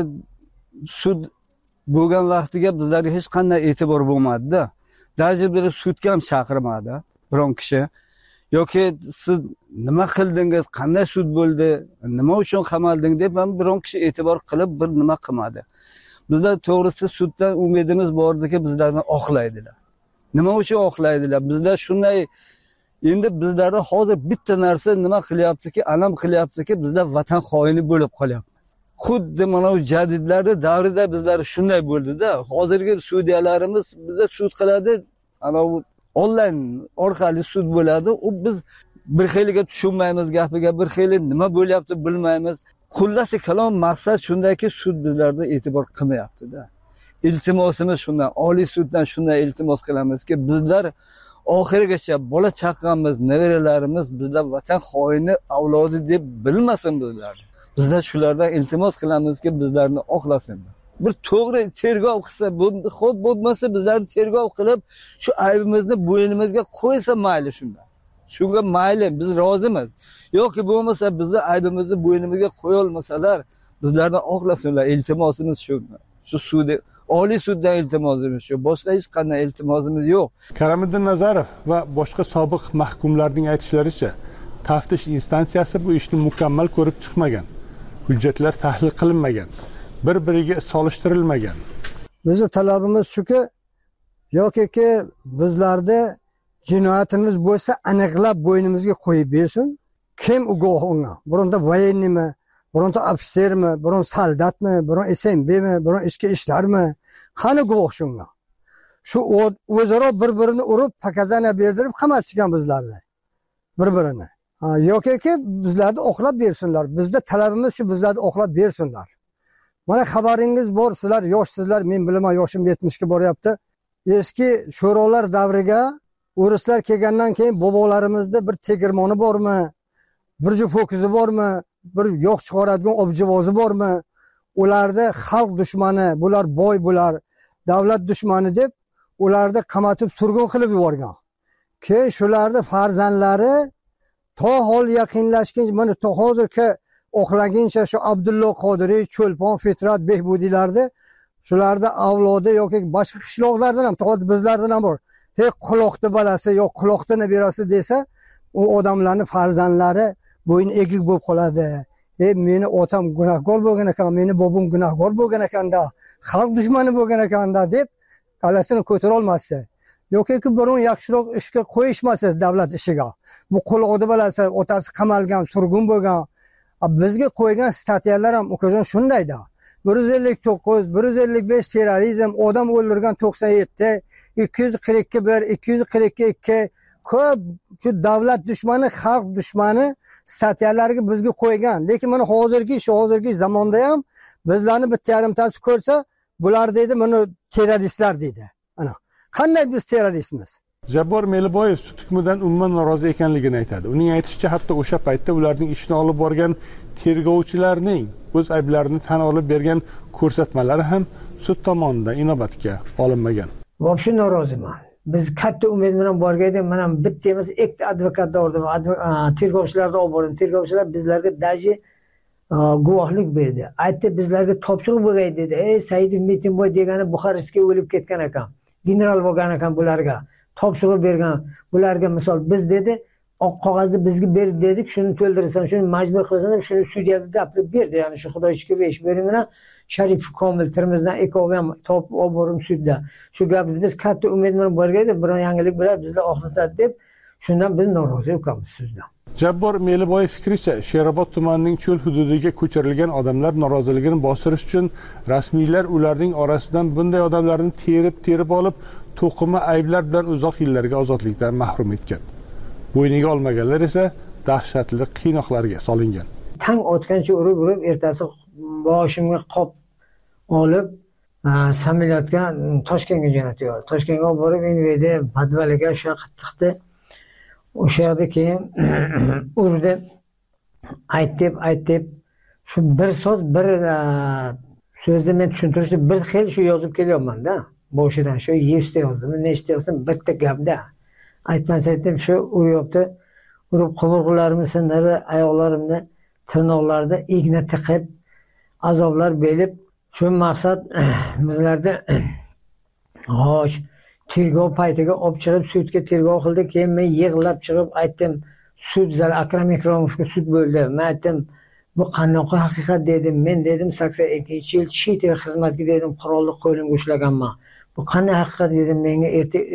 sud bo'lgan vaqtiga bizlarga hech qanday e'tibor bo'lmadi-da. Даже bir sudga ham chaqirmadi biron kishi. Yoki siz nima qildingiz, qanday sud bo'ldi, nima uchun qamalding deb ham biron kishi e'tibor qilib bir nima qilmadi. Bizlar to'g'risi suddan umidimiz bordiki, bizlarni oqlaydilar. Nima uchun oqlaydilar? Bizlar shunday endi bizlarda hozir bitta narsa nima qilyaptiki, alam qilyaptiki, bizlar vatan xoini bo'lib qolyapmiz. Xuddi mana u jadidlarning davrida bizlar shunday bo'ldi-da. Hozirgi sudyalarimiz bizda sud qiladi, ana u onlayn orqali sud bo'ladi. U biz bir xiliga tushunmaymiz gapiga, bir xili nima bo'lyapti bilmaymiz. Xullasi kalom maqsad shundayki, sud bizlarda e'tibor qilmayapti-da. Iltimosimiz shundan, Oliy suddan shunday iltimos qilamizki, bizlar oxirigacha bola chaqamiz, nevaralarimiz bizlar vatan xoini avlodi deb bilmasin bizlar. Bizlar shulardan iltimos qilamizki, bizlarni oqlasin. Bir to'g'ri tergov qilsa, xo'p bo'lmasa bizlarni tergov qilib, shu aybimizni bo'ynimizga qo'ysa mayli shunda. Shunga mayli, biz rozimiz. Yoki bo'lmasa bizni aybimizni bo'ynimizga qo'ya olmasalar, bizlarni oqlasinlar. Iltimosimiz shu. Shu sudi Oliy suddan iltimosimiz shu. Boshqa hech qanday iltimosimiz yo'q. Karamiddin Nazarov va boshqa sobiq mahkumlarning aytishlaricha, taftish instansiyasi bu ishni mukammal ko'rib chiqmagan. Hujjatlar tahlil qilinmagan, bir-biriga solishtirilmagan. Bizning talabimiz shuki, yoki bizlarda jinoyatimiz bo'lsa, aniqlab bo'ynimizga qo'yib bersin. Kim guvoh unga? Bironta voyennimi, bironta ofitsermi, biron soldatmi, biron SMBmi, biron ichki ishlarmi? Qani guvoh shunga? Shu o'zaro bir-birini urib, pakazana berdirib qamatishgan bizlarni. Bir-birini. Yoki bizlarni oqlab bersinlar. Bizda talabimiz shu, bizlarni oqlab bersinlar. Mana xabaringiz bor, sizlar yoshsizlar, men bilaman, yoshim 70 ga boryapti. Eski sho'rolar davriga o'rislar kelgandan keyin bobolarimizda bir tegirmoni bormi? Bir juft ho'kizi bormi? Bir yo'q chiqaradigan objivozi bormi? Ularda xalq dushmani, bular boy, bular davlat dushmani deb ularni qamatib surgun qilib yuborgan. Keyin shularning farzandlari to hol yaqinlashgan, mana to hozirgi oqlaguncha shu Abdulloh Qodiriy, Cho'lpon, Fitrat, Behbudiylarni shularda avlodi yoki boshqa qishloqlardan ham, to'g'ri bizlardan ham bor. Hech quloqni balasi yo'q, quloqni nabirasi desa, u odamlarning farzandlari bo'yin egik bo'lib qoladi. meni otam gunohkor bo'lgan ekan, meni bobom gunohkor bo'lgan ekanda, xalq dushmani bo'lgan ekanda deb qalasini ko'tara olmasdi. yoki biron yaxshiroq ishga qo'yishmasa davlat ishiga. Bu qo'lg'odi bilasiz, otasi qamalgan, surgun bo'lgan. Bizga qo'ygan statyalar ham o'qishon shundayda. 159, 155 terrorizm, odam o'ldirgan 97, 242 242 ko'p shu davlat dushmani, xalq dushmani statyalariga bizga qo'ygan. Lekin mana hozirgi zamonda ham bizlarni bitta yarimtasi ko'rsa, bular deydi, mana terroristlar deydi. Ana, qanday biz terroristmiz? Jabbor Meliboyev sud hukmidan umuman norozi ekanligini aytadi. Uning aytishicha, hatto o'sha paytda ularning ishini olib borgan tergovchilarning o'z ayblarini tan olib bergan ko'rsatmalari ham sud tomonidan inobatga olinmagan. Vobshe noroziman. Biz katta umid bilan borgan edik. Mana bitta emas, ikkita advokatni oldim, tergovchilarni olib bordim. Tergovchilar bizlarga daji guvohlik berdi. Aytdi, bizlarga topshiriq bo'lgan dedi. Ey Saidov Metinboy degani Buxarestga o'lib ketgan ekan. General bo'lgan ekan bularga. Topshiriq bergan. Bularga misol biz dedi, oq qog'ozni bizga ber dedik, shuni to'ldirsan, shuni majbur qilsan, shuni sudyaga gapirib berdi. Ya'ni shu Xudo ishga ish bering bilan Sharif Komil Termizdan ikkovi ham topib olib borim sudda. Shu gapni biz katta umid bilan borgan edik, biron yangilik bilan bizlar oxlatadi deb, shundan biz norozi ekanmiz suddan. Jabbor Meliboyev fikricha, Sherobod tumanining cho'l hududiga ko'chirilgan odamlar noroziligini bostirish uchun rasmiylar ularning orasidan bunday odamlarni terib olib, to'qima ayblar bilan uzoq yillarga ozodlikdan mahrum etgan. Bo'yniga olmaganlar esa dahshatli qiynoqlarga solingan. Tang otgancha urib, ertasi boshimga qop olib, samolyotga Toshkentga jo'natyapti. Toshkentga olib borib, Enveda Padvaliga o'sha qattiqdi. O'sha yerda keyin urdi, aytib, shu bir so'z, bir so'zni men tushuntirishni bir xil shu yozib kelyapman-da. Boshidan shu yeshta yozdim, nechta yozdim, bitta gapda. Aytmasaydim shu uryapti, urib qo'ng'irlarimni sindirdi, oyoqlarimni, tirnoqlarida igna tiqib, azoblar berib, shu maqsad bizlarda xo'sh, tergov paytiga olib chiqib sudga tergov qildi. Keyin men yig'lab chiqib aytdim, sud zali Akram Ikromovga sud bo'ldi. Men aytdim, bu qanaqa haqiqat dedim. Men dedim 82-yil Chitiga xizmatga dedim, qurolli qo'limga ushlaganman. Bu qanday haqiqat dedim, menga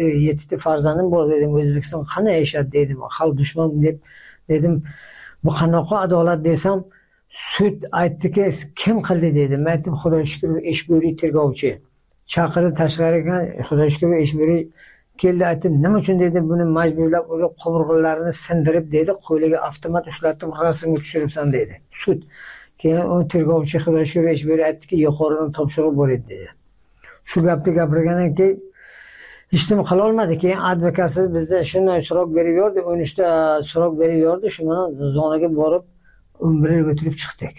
7 farzandim bor dedim, O'zbekiston qanday yashadi dedim, xalq dushman deb dedim. Bu qanaqa adolat desam, sud aytdiki, kim qildi dedim. Men aytdim, Xudo shukr, Eshburiy tergovchi chaqirib tashqariga, Xudo shukr, Eshburiy keldi, aytdim, nima uchun dedi, buni majburlab urib qovurg'alarini sindirib dedi, qo'liga avtomat ushlatib rasmga tushiribsan dedi. Sud. Keyin u tergovchi Xudo shukr, Eshburiy aytdiki, yuqoridan topshiriq bor edi dedi. Shu gapni gapirgandan keyin hech nima qila olmadi. Keyin advokatsiz bizda shunday so'roq berib yordi, 13 ta so'roq berib yordi. Shu bilan zonaga borib 11 yil o'tirib chiqdik.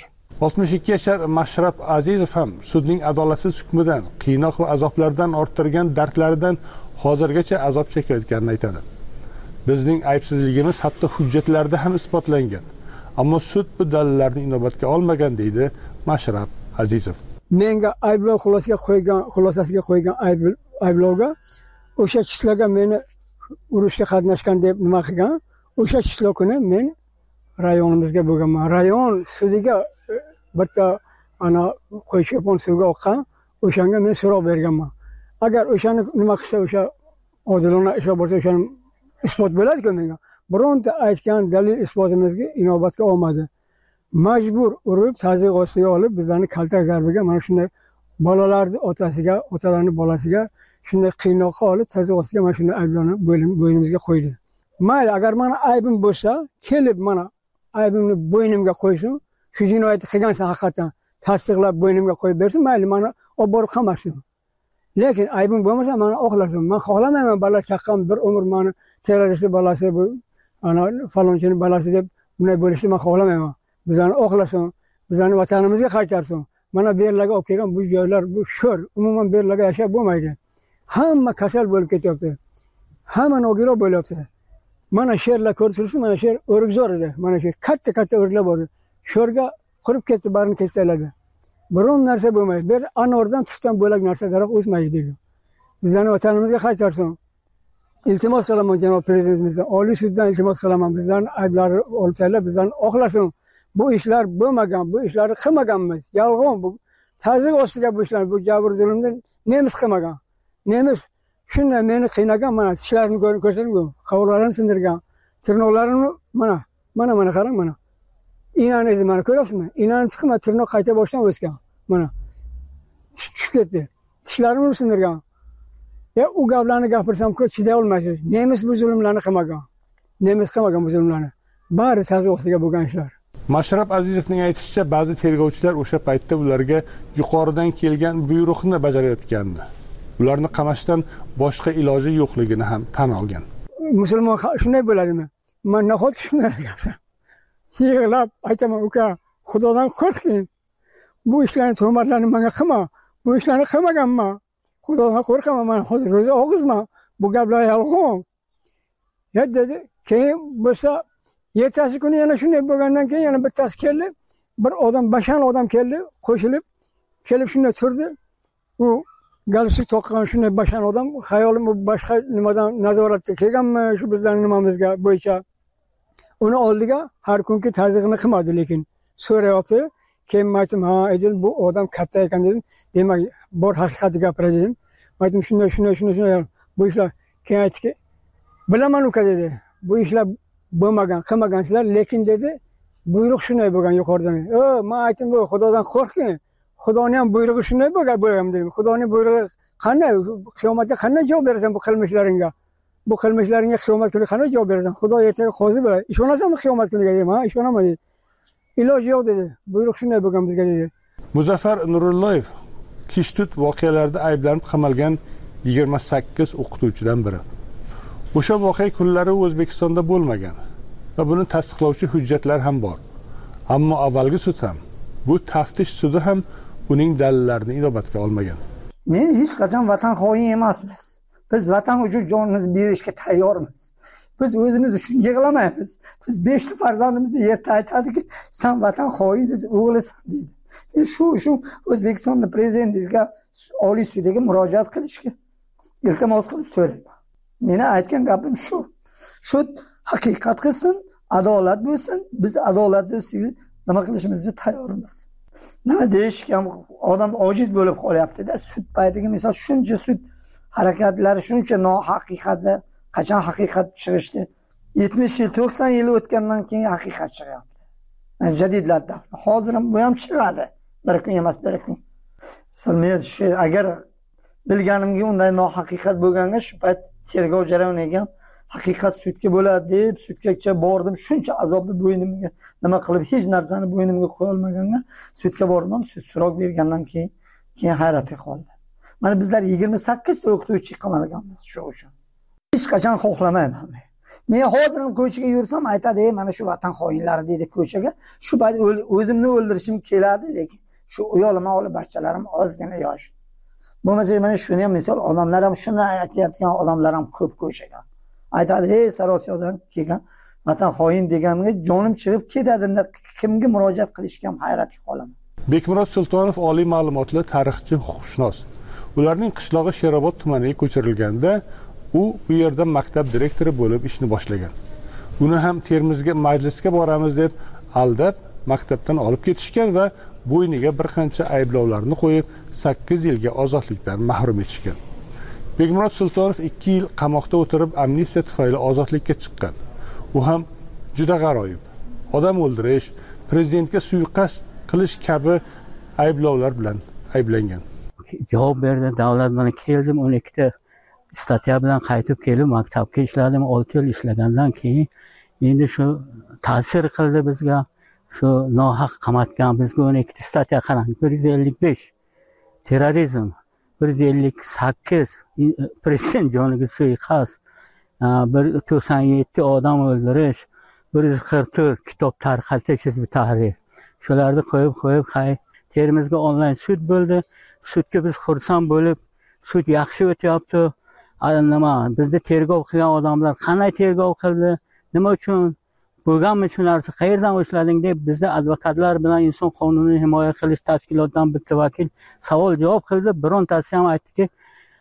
62 yashar Mashrab Azizov ham sudning adolatsiz hukmidan, qiynoq va azoblardan orttirgan dardlaridan hozirgacha azob chekayotganini aytadi. Bizning aybsizligimiz hatto hujjatlarda ham isbotlangan. Ammo sud bu dalillarni inobatga olmagan deydi Mashrab Azizov. Menga ayblov xulosasiga qo'ygan ayblovga o'sha kishilarga meni urushga qatnashgan deb nima qilgan, o'sha kishilar kuni men rayonimizga bo'lganman. Rayon sudiga bitta ana qo'yshapon suvga oqqan, o'shanga men so'roq berganman. Agar o'shani nima qilsa, o'sha odilona ish bo'lsa, o'shani isbot bo'ladi-ku menga. Bironta aytgan dalil isbotimizga inobatga olmadi. Majbur urib, tazyiq ostiga olib, bizlarni kaltak zarbiga, mana shunday bolalarni otasiga, otalarning bolasiga shunday qiynoqqa olib, tazyiq ostiga mana shunday ayblarni bo'ynimizga qo'ydi. Mayli, agar mana aybim bo'lsa, kelib mana aybimni bo'ynimga qo'ysin, shu jinoyatni qilgansan haqiqatan tasdiqlab bo'ynimga qo'yib bersin, mayli, mana olib borib qamasin. Lekin aybim bo'lmasa, mana oqlasin. Men xohlamayman bola chaqqan bir umr meni terrorist bolasi bu, ana falonchining bolasi deb bunday bo'lishni men xohlamayman. Bizlarni oqlasin, bizlarni vatanimizga qaytarsin. Mana bu yerlarga olib kelgan bu joylar, bu sho'r, umuman bu yerlarga yashab bo'lmaydi. Hamma kasal bo'lib ketyapti. Hamma nogiron bo'lyapti. Mana sherlar ko'rsiz, mana sher o'rikzor edi. Mana sher katta o'riklar bor. Sho'rga qurib ketdi, barini kessalardi. Biron narsa bo'lmaydi. Bir anordan tushgan bo'lak narsa daraxt o'smaydi dedi. Bizlarni vatanimizga qaytarsin. İltimos qilaman janob prezidentimizdan, Oliy suddan iltimos qilaman. Bizlarni ayblari olib tashlab, bizlarni oqlasin. bu ishlar bo'lmagan, bu ishlarni qilmaganmiz. Yolg'on bu. Tazyiq ostiga bu ishlar, bu jabr zulmni nemis qilmagan. Nemis shunday meni qiynagan, mana tishlarini ko'rsating, qovoqlarini sindirgan, tirnoqlarini mana qarang mana. Inan edi mana ko'rasizmi? Inan chiqma, tirnoq qayta boshdan o'sgan. Mana. Tushib ketdi. Tishlarini sindirgan. U gaplarni gapirsam-ku chiday olmaysiz. Nemis bu zulmlarni qilmagan. Nemis qilmagan bu zulmlarni. Bari tazyiq ostiga bo'lgan ishlar. Mashrab Azizovning aytishicha, ba'zi tergovchilar o'sha paytda ularga yuqoridan kelgan buyruqni bajarayotgandi. Ularni qamashdan boshqa iloji yo'qligini ham tan olgan. Musulmon shunday bo'ladimi? Men nahotki shunday gapsam. Yig'lab aytaman, uka, Xudodan qo'rqing. Bu ishlarni tuhmatlarni menga qilma. Bu ishlarni qilmaganman. Xudodan qo'rqaman, men hozir ro'za og'izman. Bu gaplar yolg'on. Dedi, keyin bo'lsa ertasi kuni yana shunday bo'lgandan keyin yana bittasi keldi. Bir odam, bashan odam keldi, qo'shilib kelib shunday turdi. U galstuk toqqan shunday bashan odam, xayolim u boshqa nimadan nazoratga kelganmi, shu bizlarning nimamizga bo'yicha. Uni oldiga har kunki tazyiqni qilmadi, lekin so'rayapti. Keyin aytdim, ha, Edil bu odam katta ekan dedim. Demak, bor haqiqatni gapiradi dedim. Aytdim, shunday. Bu ishlar keyin aytdiki, bilaman uka dedi. Bu ishlar bo'lmagan, qilmagansizlar, lekin dedi, buyruq shunday bo'lgan yuqoridan. Men aytdim, bu Xudodan qo'rqing. Xudoning ham buyrug'i shunday bo'lgan dedim. Xudoning buyrug'i qanday? Qiyomatga qanday javob berasan bu qilmishlaringga? Bu qilmishlaringga qiyomat kuni qanday javob berasan? Xudo ertaga qozi bo'ladi. Ishonasanmi qiyomat kuniga dedim? Ha, ishonaman dedi. Iloji yo'q dedi. Buyruq shunday bo'lgan bizga dedi. Muzaffar Nurulloyev Kishtut voqealarida ayblanib qamalgan 28 o'qituvchidan biri. O'sha voqea kunlari O'zbekistonda bo'lmagan va buni tasdiqlovchi hujjatlar ham bor. Ammo avvalgi sud ham, bu taftish sudi ham uning dalillarini inobatga olmagan. Men hech qachon vatan xoin emasmiz. Biz vatan uchun jonimizni berishga tayyormiz. Biz o'zimiz uchun yig'lamaymiz. Biz 5 ta farzandimizni yerda aytadiki, sen vatan xoinisan, o'g'lisan deydi. Shu uchun O'zbekistonning prezidentimizga Oliy sudga murojaat qilishga iltimos qilib so'rayman. Meni aytgan gapim shu. Sud haqiqat qilsin, adolat bo'lsin. Biz adolatni ustiga nima qilishimizga tayyormiz. Nima deyishga odam ojiz bo'lib qolyapti-da. Sud paytiga misol shuncha sud harakatlari shuncha nohaqiqatlar, qachon haqiqat chiqishdi? 70 yil, 90 yil o'tgandan keyin haqiqat chiqyapti. Jadidlarda. Hozir ham bu ham chiqadi. Bir kun emas, bir kun. Agar bilganimga unday nohaqiqat bo'lganda shu payt tergov jarayoniga haqiqat sudga bo'ladi deb sudgacha bordim. Shuncha azobni bo'ynimga nima qilib hech narsani bo'ynimga qo'ya olmaganga sudga bordim. Sud so'roq bergandan keyin hayratga qoldim. Mana bizlar 28 ta o'qituvchi qamalganmiz shu uchun. Hech qachon xohlamayman men. Men hozir ham ko'chaga yursam aytadi, mana shu vatan xoinlari deydi ko'chaga. Shu payt o'zimni o'ldirishim keladi, lekin shu uyolima olib barchalarim ozgina yosh. Bo'lmasa mana shuni ham misol odamlar ham shuni aytayotgan odamlar ham ko'p ko'chaga. Aytadi, Sarosiyodan kelgan vatan xoin deganiga jonim chiqib ketadi. Kimga murojaat qilishga ham hayratga qolaman. Bekmurod Sultonov oliy ma'lumotli tarixchi, huquqshunos. Ularning qishlog'i Sherobod tumaniga ko'chirilganda u bu yerda maktab direktori bo'lib ishni boshlagan. Uni ham Termizga majlisga boramiz deb aldab maktabdan olib ketishgan va bo'yniga bir qancha ayblovlarni qo'yib 8 yilga ozodlikdan mahrum etishgan. Bekmurod Sultonov 2 yil qamoqda o'tirib amnistiya tufayli ozodlikka chiqqan. U ham juda g'aroyib. Odam o'ldirish, prezidentga suiqasd qilish kabi ayblovlar bilan ayblangan. Javob berdi, davlat bilan keldim, 12 ta statya bilan qaytib kelib maktabga ishladim. 6 yil ishlagandan keyin endi shu ta'sir qildi bizga. Shu nohaq qamatgan bizga 12 ta statya qarang. 155 terrorizm, 158 prezident joniga suiqasd, 197 odam o'ldirish, 144 kitob tarqatish hizbi tahrir. Shularni qo'yib Termizga onlayn sud bo'ldi. Sudga biz xursand bo'lib, sud yaxshi o'tyapti. Nima, bizda tergov qilgan odamlar qanday tergov qildi? Nima uchun bo'lganmi shu narsa? Qayerdan ushlading deb bizda advokatlar bilan inson qonunini himoya qilish tashkilotidan bitta vakil savol javob qildi. Birontasi ham aytdiki,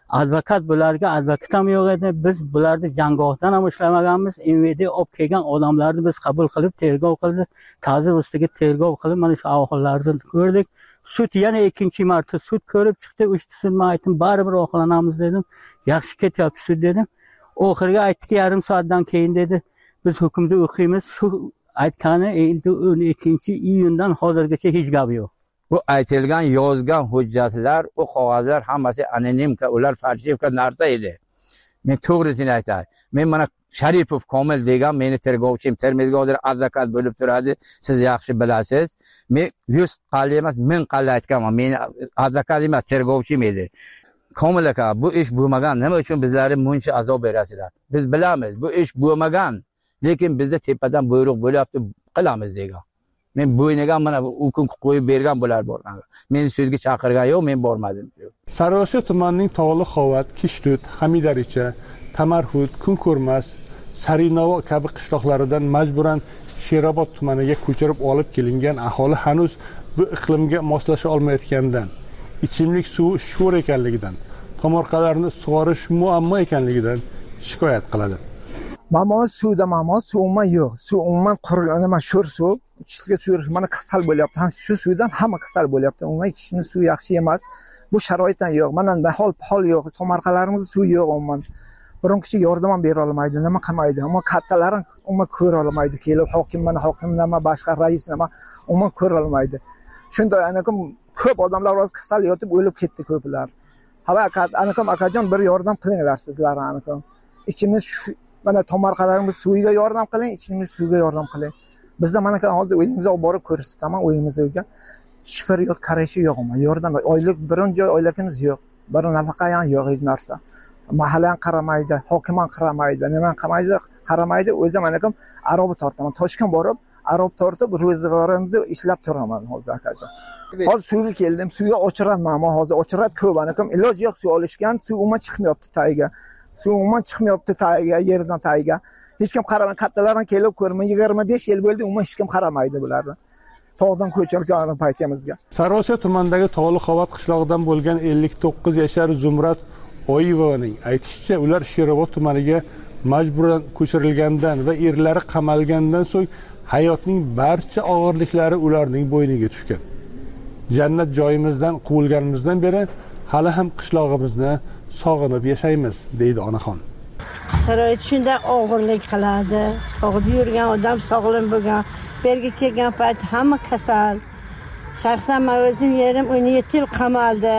advokat bularga advokat ham yo'q edi. Biz bularni jangohdan ham ishlamaganmiz. MVD olib kelgan odamlarni biz qabul qilib tergov qildi. Ta'zir ustiga tergov qilib mana shu ahvollarni ko'rdik. Sud yana ikkinchi marta sud ko'rib chiqdi. Uchta sud men aytdim, baribir oqlanamiz dedim. Yaxshi ketyapti sud dedim. Oxirgi aytdiki, yarim soatdan keyin dedi, biz hukmni o'qiymiz. Shu aytgani endi 12-iyundan hozirgacha hech gap yo'q. Bu aytilgan yozgan hujjatlar, o qog'ozlar hammasi anonimka, ular falsifka narsa edi. Men to'g'risini aytay. Men mana Sharipov Komil degan meni tergovchim, Termizga hozir advokat bo'lib turadi. Siz yaxshi bilasiz. Men 100 qalli emas, 1000 qalli aytganman. Men advokat emas, tergovchim edi. Komil aka, bu ish bo'lmagan. Nima uchun bizlarga buncha azob berasizlar? Biz bilamiz, bu ish bo'lmagan. Lekin bizda tepadan buyruq bo'lyapti, qilamiz degan. Men bo'yniga mana u kun qo'yib bergan bo'lar borgan. Meni sudga chaqirgan yo'q, men bormadim. Sariosiyo tumanining Tog'li Xovat, Kishtut, Hamidaricha, Tamarhud, Kunko'rmas, Sarinovo kabi qishloqlaridan majburan Sherobod tumaniga ko'chirib olib kelingan aholi hanuz bu iqlimga moslasha olmayotganidan, ichimlik suvi sho'r ekanligidan, tomorqalarni sug'orish muammo ekanligidan shikoyat qiladi. Mamos suvda suv umuman yo'q. Suv umuman qurilgan, mana sho'r suv, ichishga suv, mana kasal bo'lyapti. Ham shu suvdan hamma kasal bo'lyapti. Umuman ichishni suv yaxshi emas. Bu sharoitdan yo'q. Mana hol yo'q. Tomorqalarimizda suv yo'q umuman. Biron kishi yordam ham bera olmaydi, nima qilmaydi. Ammo kattalarning umuman ko'ra olmaydi. Kelib hokim nima boshqa rais nima umuman ko'ra olmaydi. Shunday anakim ko'p odamlar hozir kasal yotib o'lib ketdi ko'plar. Hava anakim akajon bir yordam qilinglar sizlar anakim. Ichimiz mana tomorqalarimiz suviga yordam qiling, ichimiz suvga yordam qiling. Bizda mana hozir uyimizga olib borib ko'rsataman, uyimizga shifir yo'q, qarashi yo'q, yordam oylik birinchi oyligimiz yo'q. Bir nafaqa ham yo'q hech narsa. Mahalla ham qaramaydi, hokim ham qaramaydi, nima qaramaydi. O'zim anakim arob tortaman. Toshkent borib, arob tortib ro'zg'orimizni ishlab turaman hozir akajon. Hozir suvga keldim, suvga o'chiraman, ammo hozir o'chirat ko'p anakim iloj yo'q, suv olishgan, suv umuman chiqmayapti tagiga. Suv umuman chiqmayapti tagiga, yerdan tagiga. Hech kim qaramay, kattalardan kelib ko'rman, 25 yil bo'ldi, umuman hech kim qaramaydi bularni. Tog'dan ko'chirgan paytimizga. Sariosiyo tumanidagi Tog'li Xovat qishlog'idan bo'lgan 59 yashar Zumrat Oyevovaning aytishicha, ular Sherobod tumaniga majburan ko'chirilgandan va erlari qamalgandan so'ng hayotning barcha og'irliklari ularning bo'yniga tushgan. Jannat joyimizdan quvilganimizdan beri hali ham qishlog'imizni sog'inib yashaymiz, deydi onaxon. Sharoit shunday og'irlik qiladi. Tog'da yurgan odam sog'lom bo'lgan, berga kelgan payt hamma kasal. Shaxsan men o'zim yerim 17 yil qamaldi.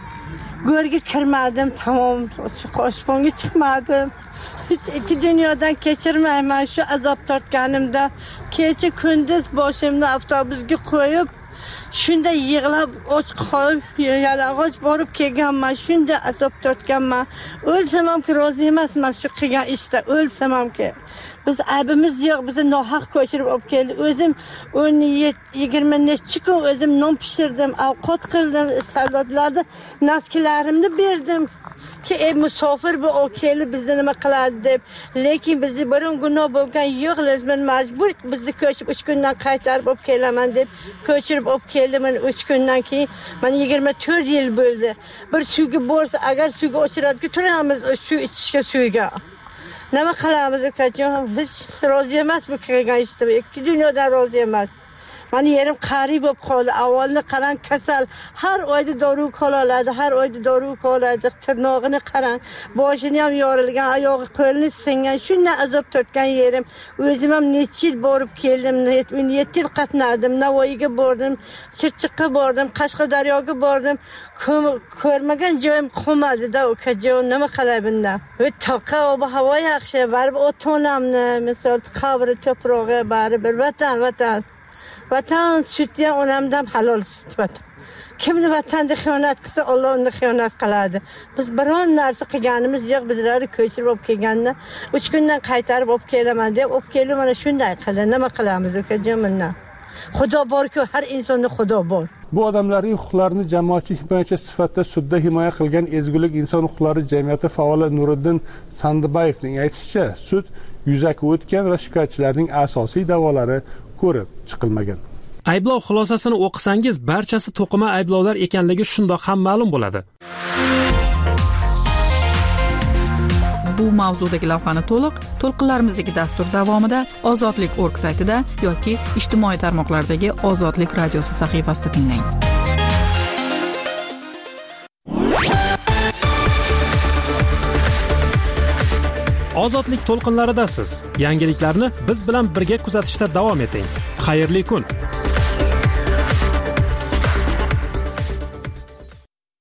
Go'rga kirmadim, tamom, osmonga chiqmadim. Hech ikki dunyodan kechirmayman shu azob tortganimda. Kecha kunduz boshimni avtobusga qo'yib, shunda yig'lab och qolib, yalang'och borib kelganman, shunda azob tortganman. O'lsam ham rozi emasman shu qilgan ishda, o'lsam ham ki. Biz aybimiz yo'q, bizni nohaq ko'chirib olib keldi. O'zim 20 necha kun o'zim non pishirdim, ovqat qildim, soldatlarga naskilarimni berdim. Ki musofir bu o kelib bizni nima qiladi deb. Lekin bizni biron gunoh bo'lgan yo'q, lezmin majbur bizni ko'chib 3 kundan qaytarib olib kelaman deb ko'chirib olib keldim. 3 kundan keyin mana 24 yil bo'ldi. Bir suvga borsa, agar suvga o'chiradiga turamiz, suv ichishga suvga. Nima qilamiz akajon? Biz rozi emas bu qilgan ishda. Ikki dunyodan rozi emas. Mana yerim qari bo'lib qoldi. Avvalni qarang kasal. Har oyda dori qo'loladi, har oyda dori qo'loladi. Tirnog'ini qarang. Boshini ham yorilgan, oyog'i qo'lini singan. Shunday azob tortgan yerim. O'zim ham necha yil borib keldim. 17 yil qatnadim. Navoiyga bordim, Chirchiqqa bordim, Qashqadaryoga bordim. Ko'rmagan joyim qolmadi-da, ukajon, nima qilay bundan? Toqa ob havo yaxshi, baribir ota-onamni, misol qabri to'prog'i, baribir vatan. Vatan sütü onamdan halol süt vatan. Kimni vatanda xiyonat qilsa, Alloh uni xiyonat qiladi. Biz biron narsa qilganimiz yo'q, bizlarni ko'chirib olib kelganda 3 kundan qaytarib olib kelaman deb, olib kelib mana shunday qildi. Nima qilamiz ukajon bundan? Xudo bor-ku, har insonda Xudo bor. Bu odamlarning huquqlarini jamoatchilik himoyachi sifatida sudda himoya qilgan Ezgulik inson huquqlari jamiyati faoli Nuriddin Sandibayevning aytishicha, sud yuzaki o'tgan va shikoyatchilarning asosiy da'volari ko'rib chiqilmagan. Ayblov xulosasini o'qisangiz, barchasi to'qima ayblovlar ekanligi shundoq ham ma'lum bo'ladi. Bu mavzudagi lavhani to'lqinlarimizdagi dastur davomida ozodlik.org saytida yoki ijtimoiy tarmoqlardagi Ozodlik radiosi sahifasida tinglang. Ozodlik to'lqinlaridasiz. Yangiliklarni biz bilan birga kuzatishda davom eting. Xayrli kun.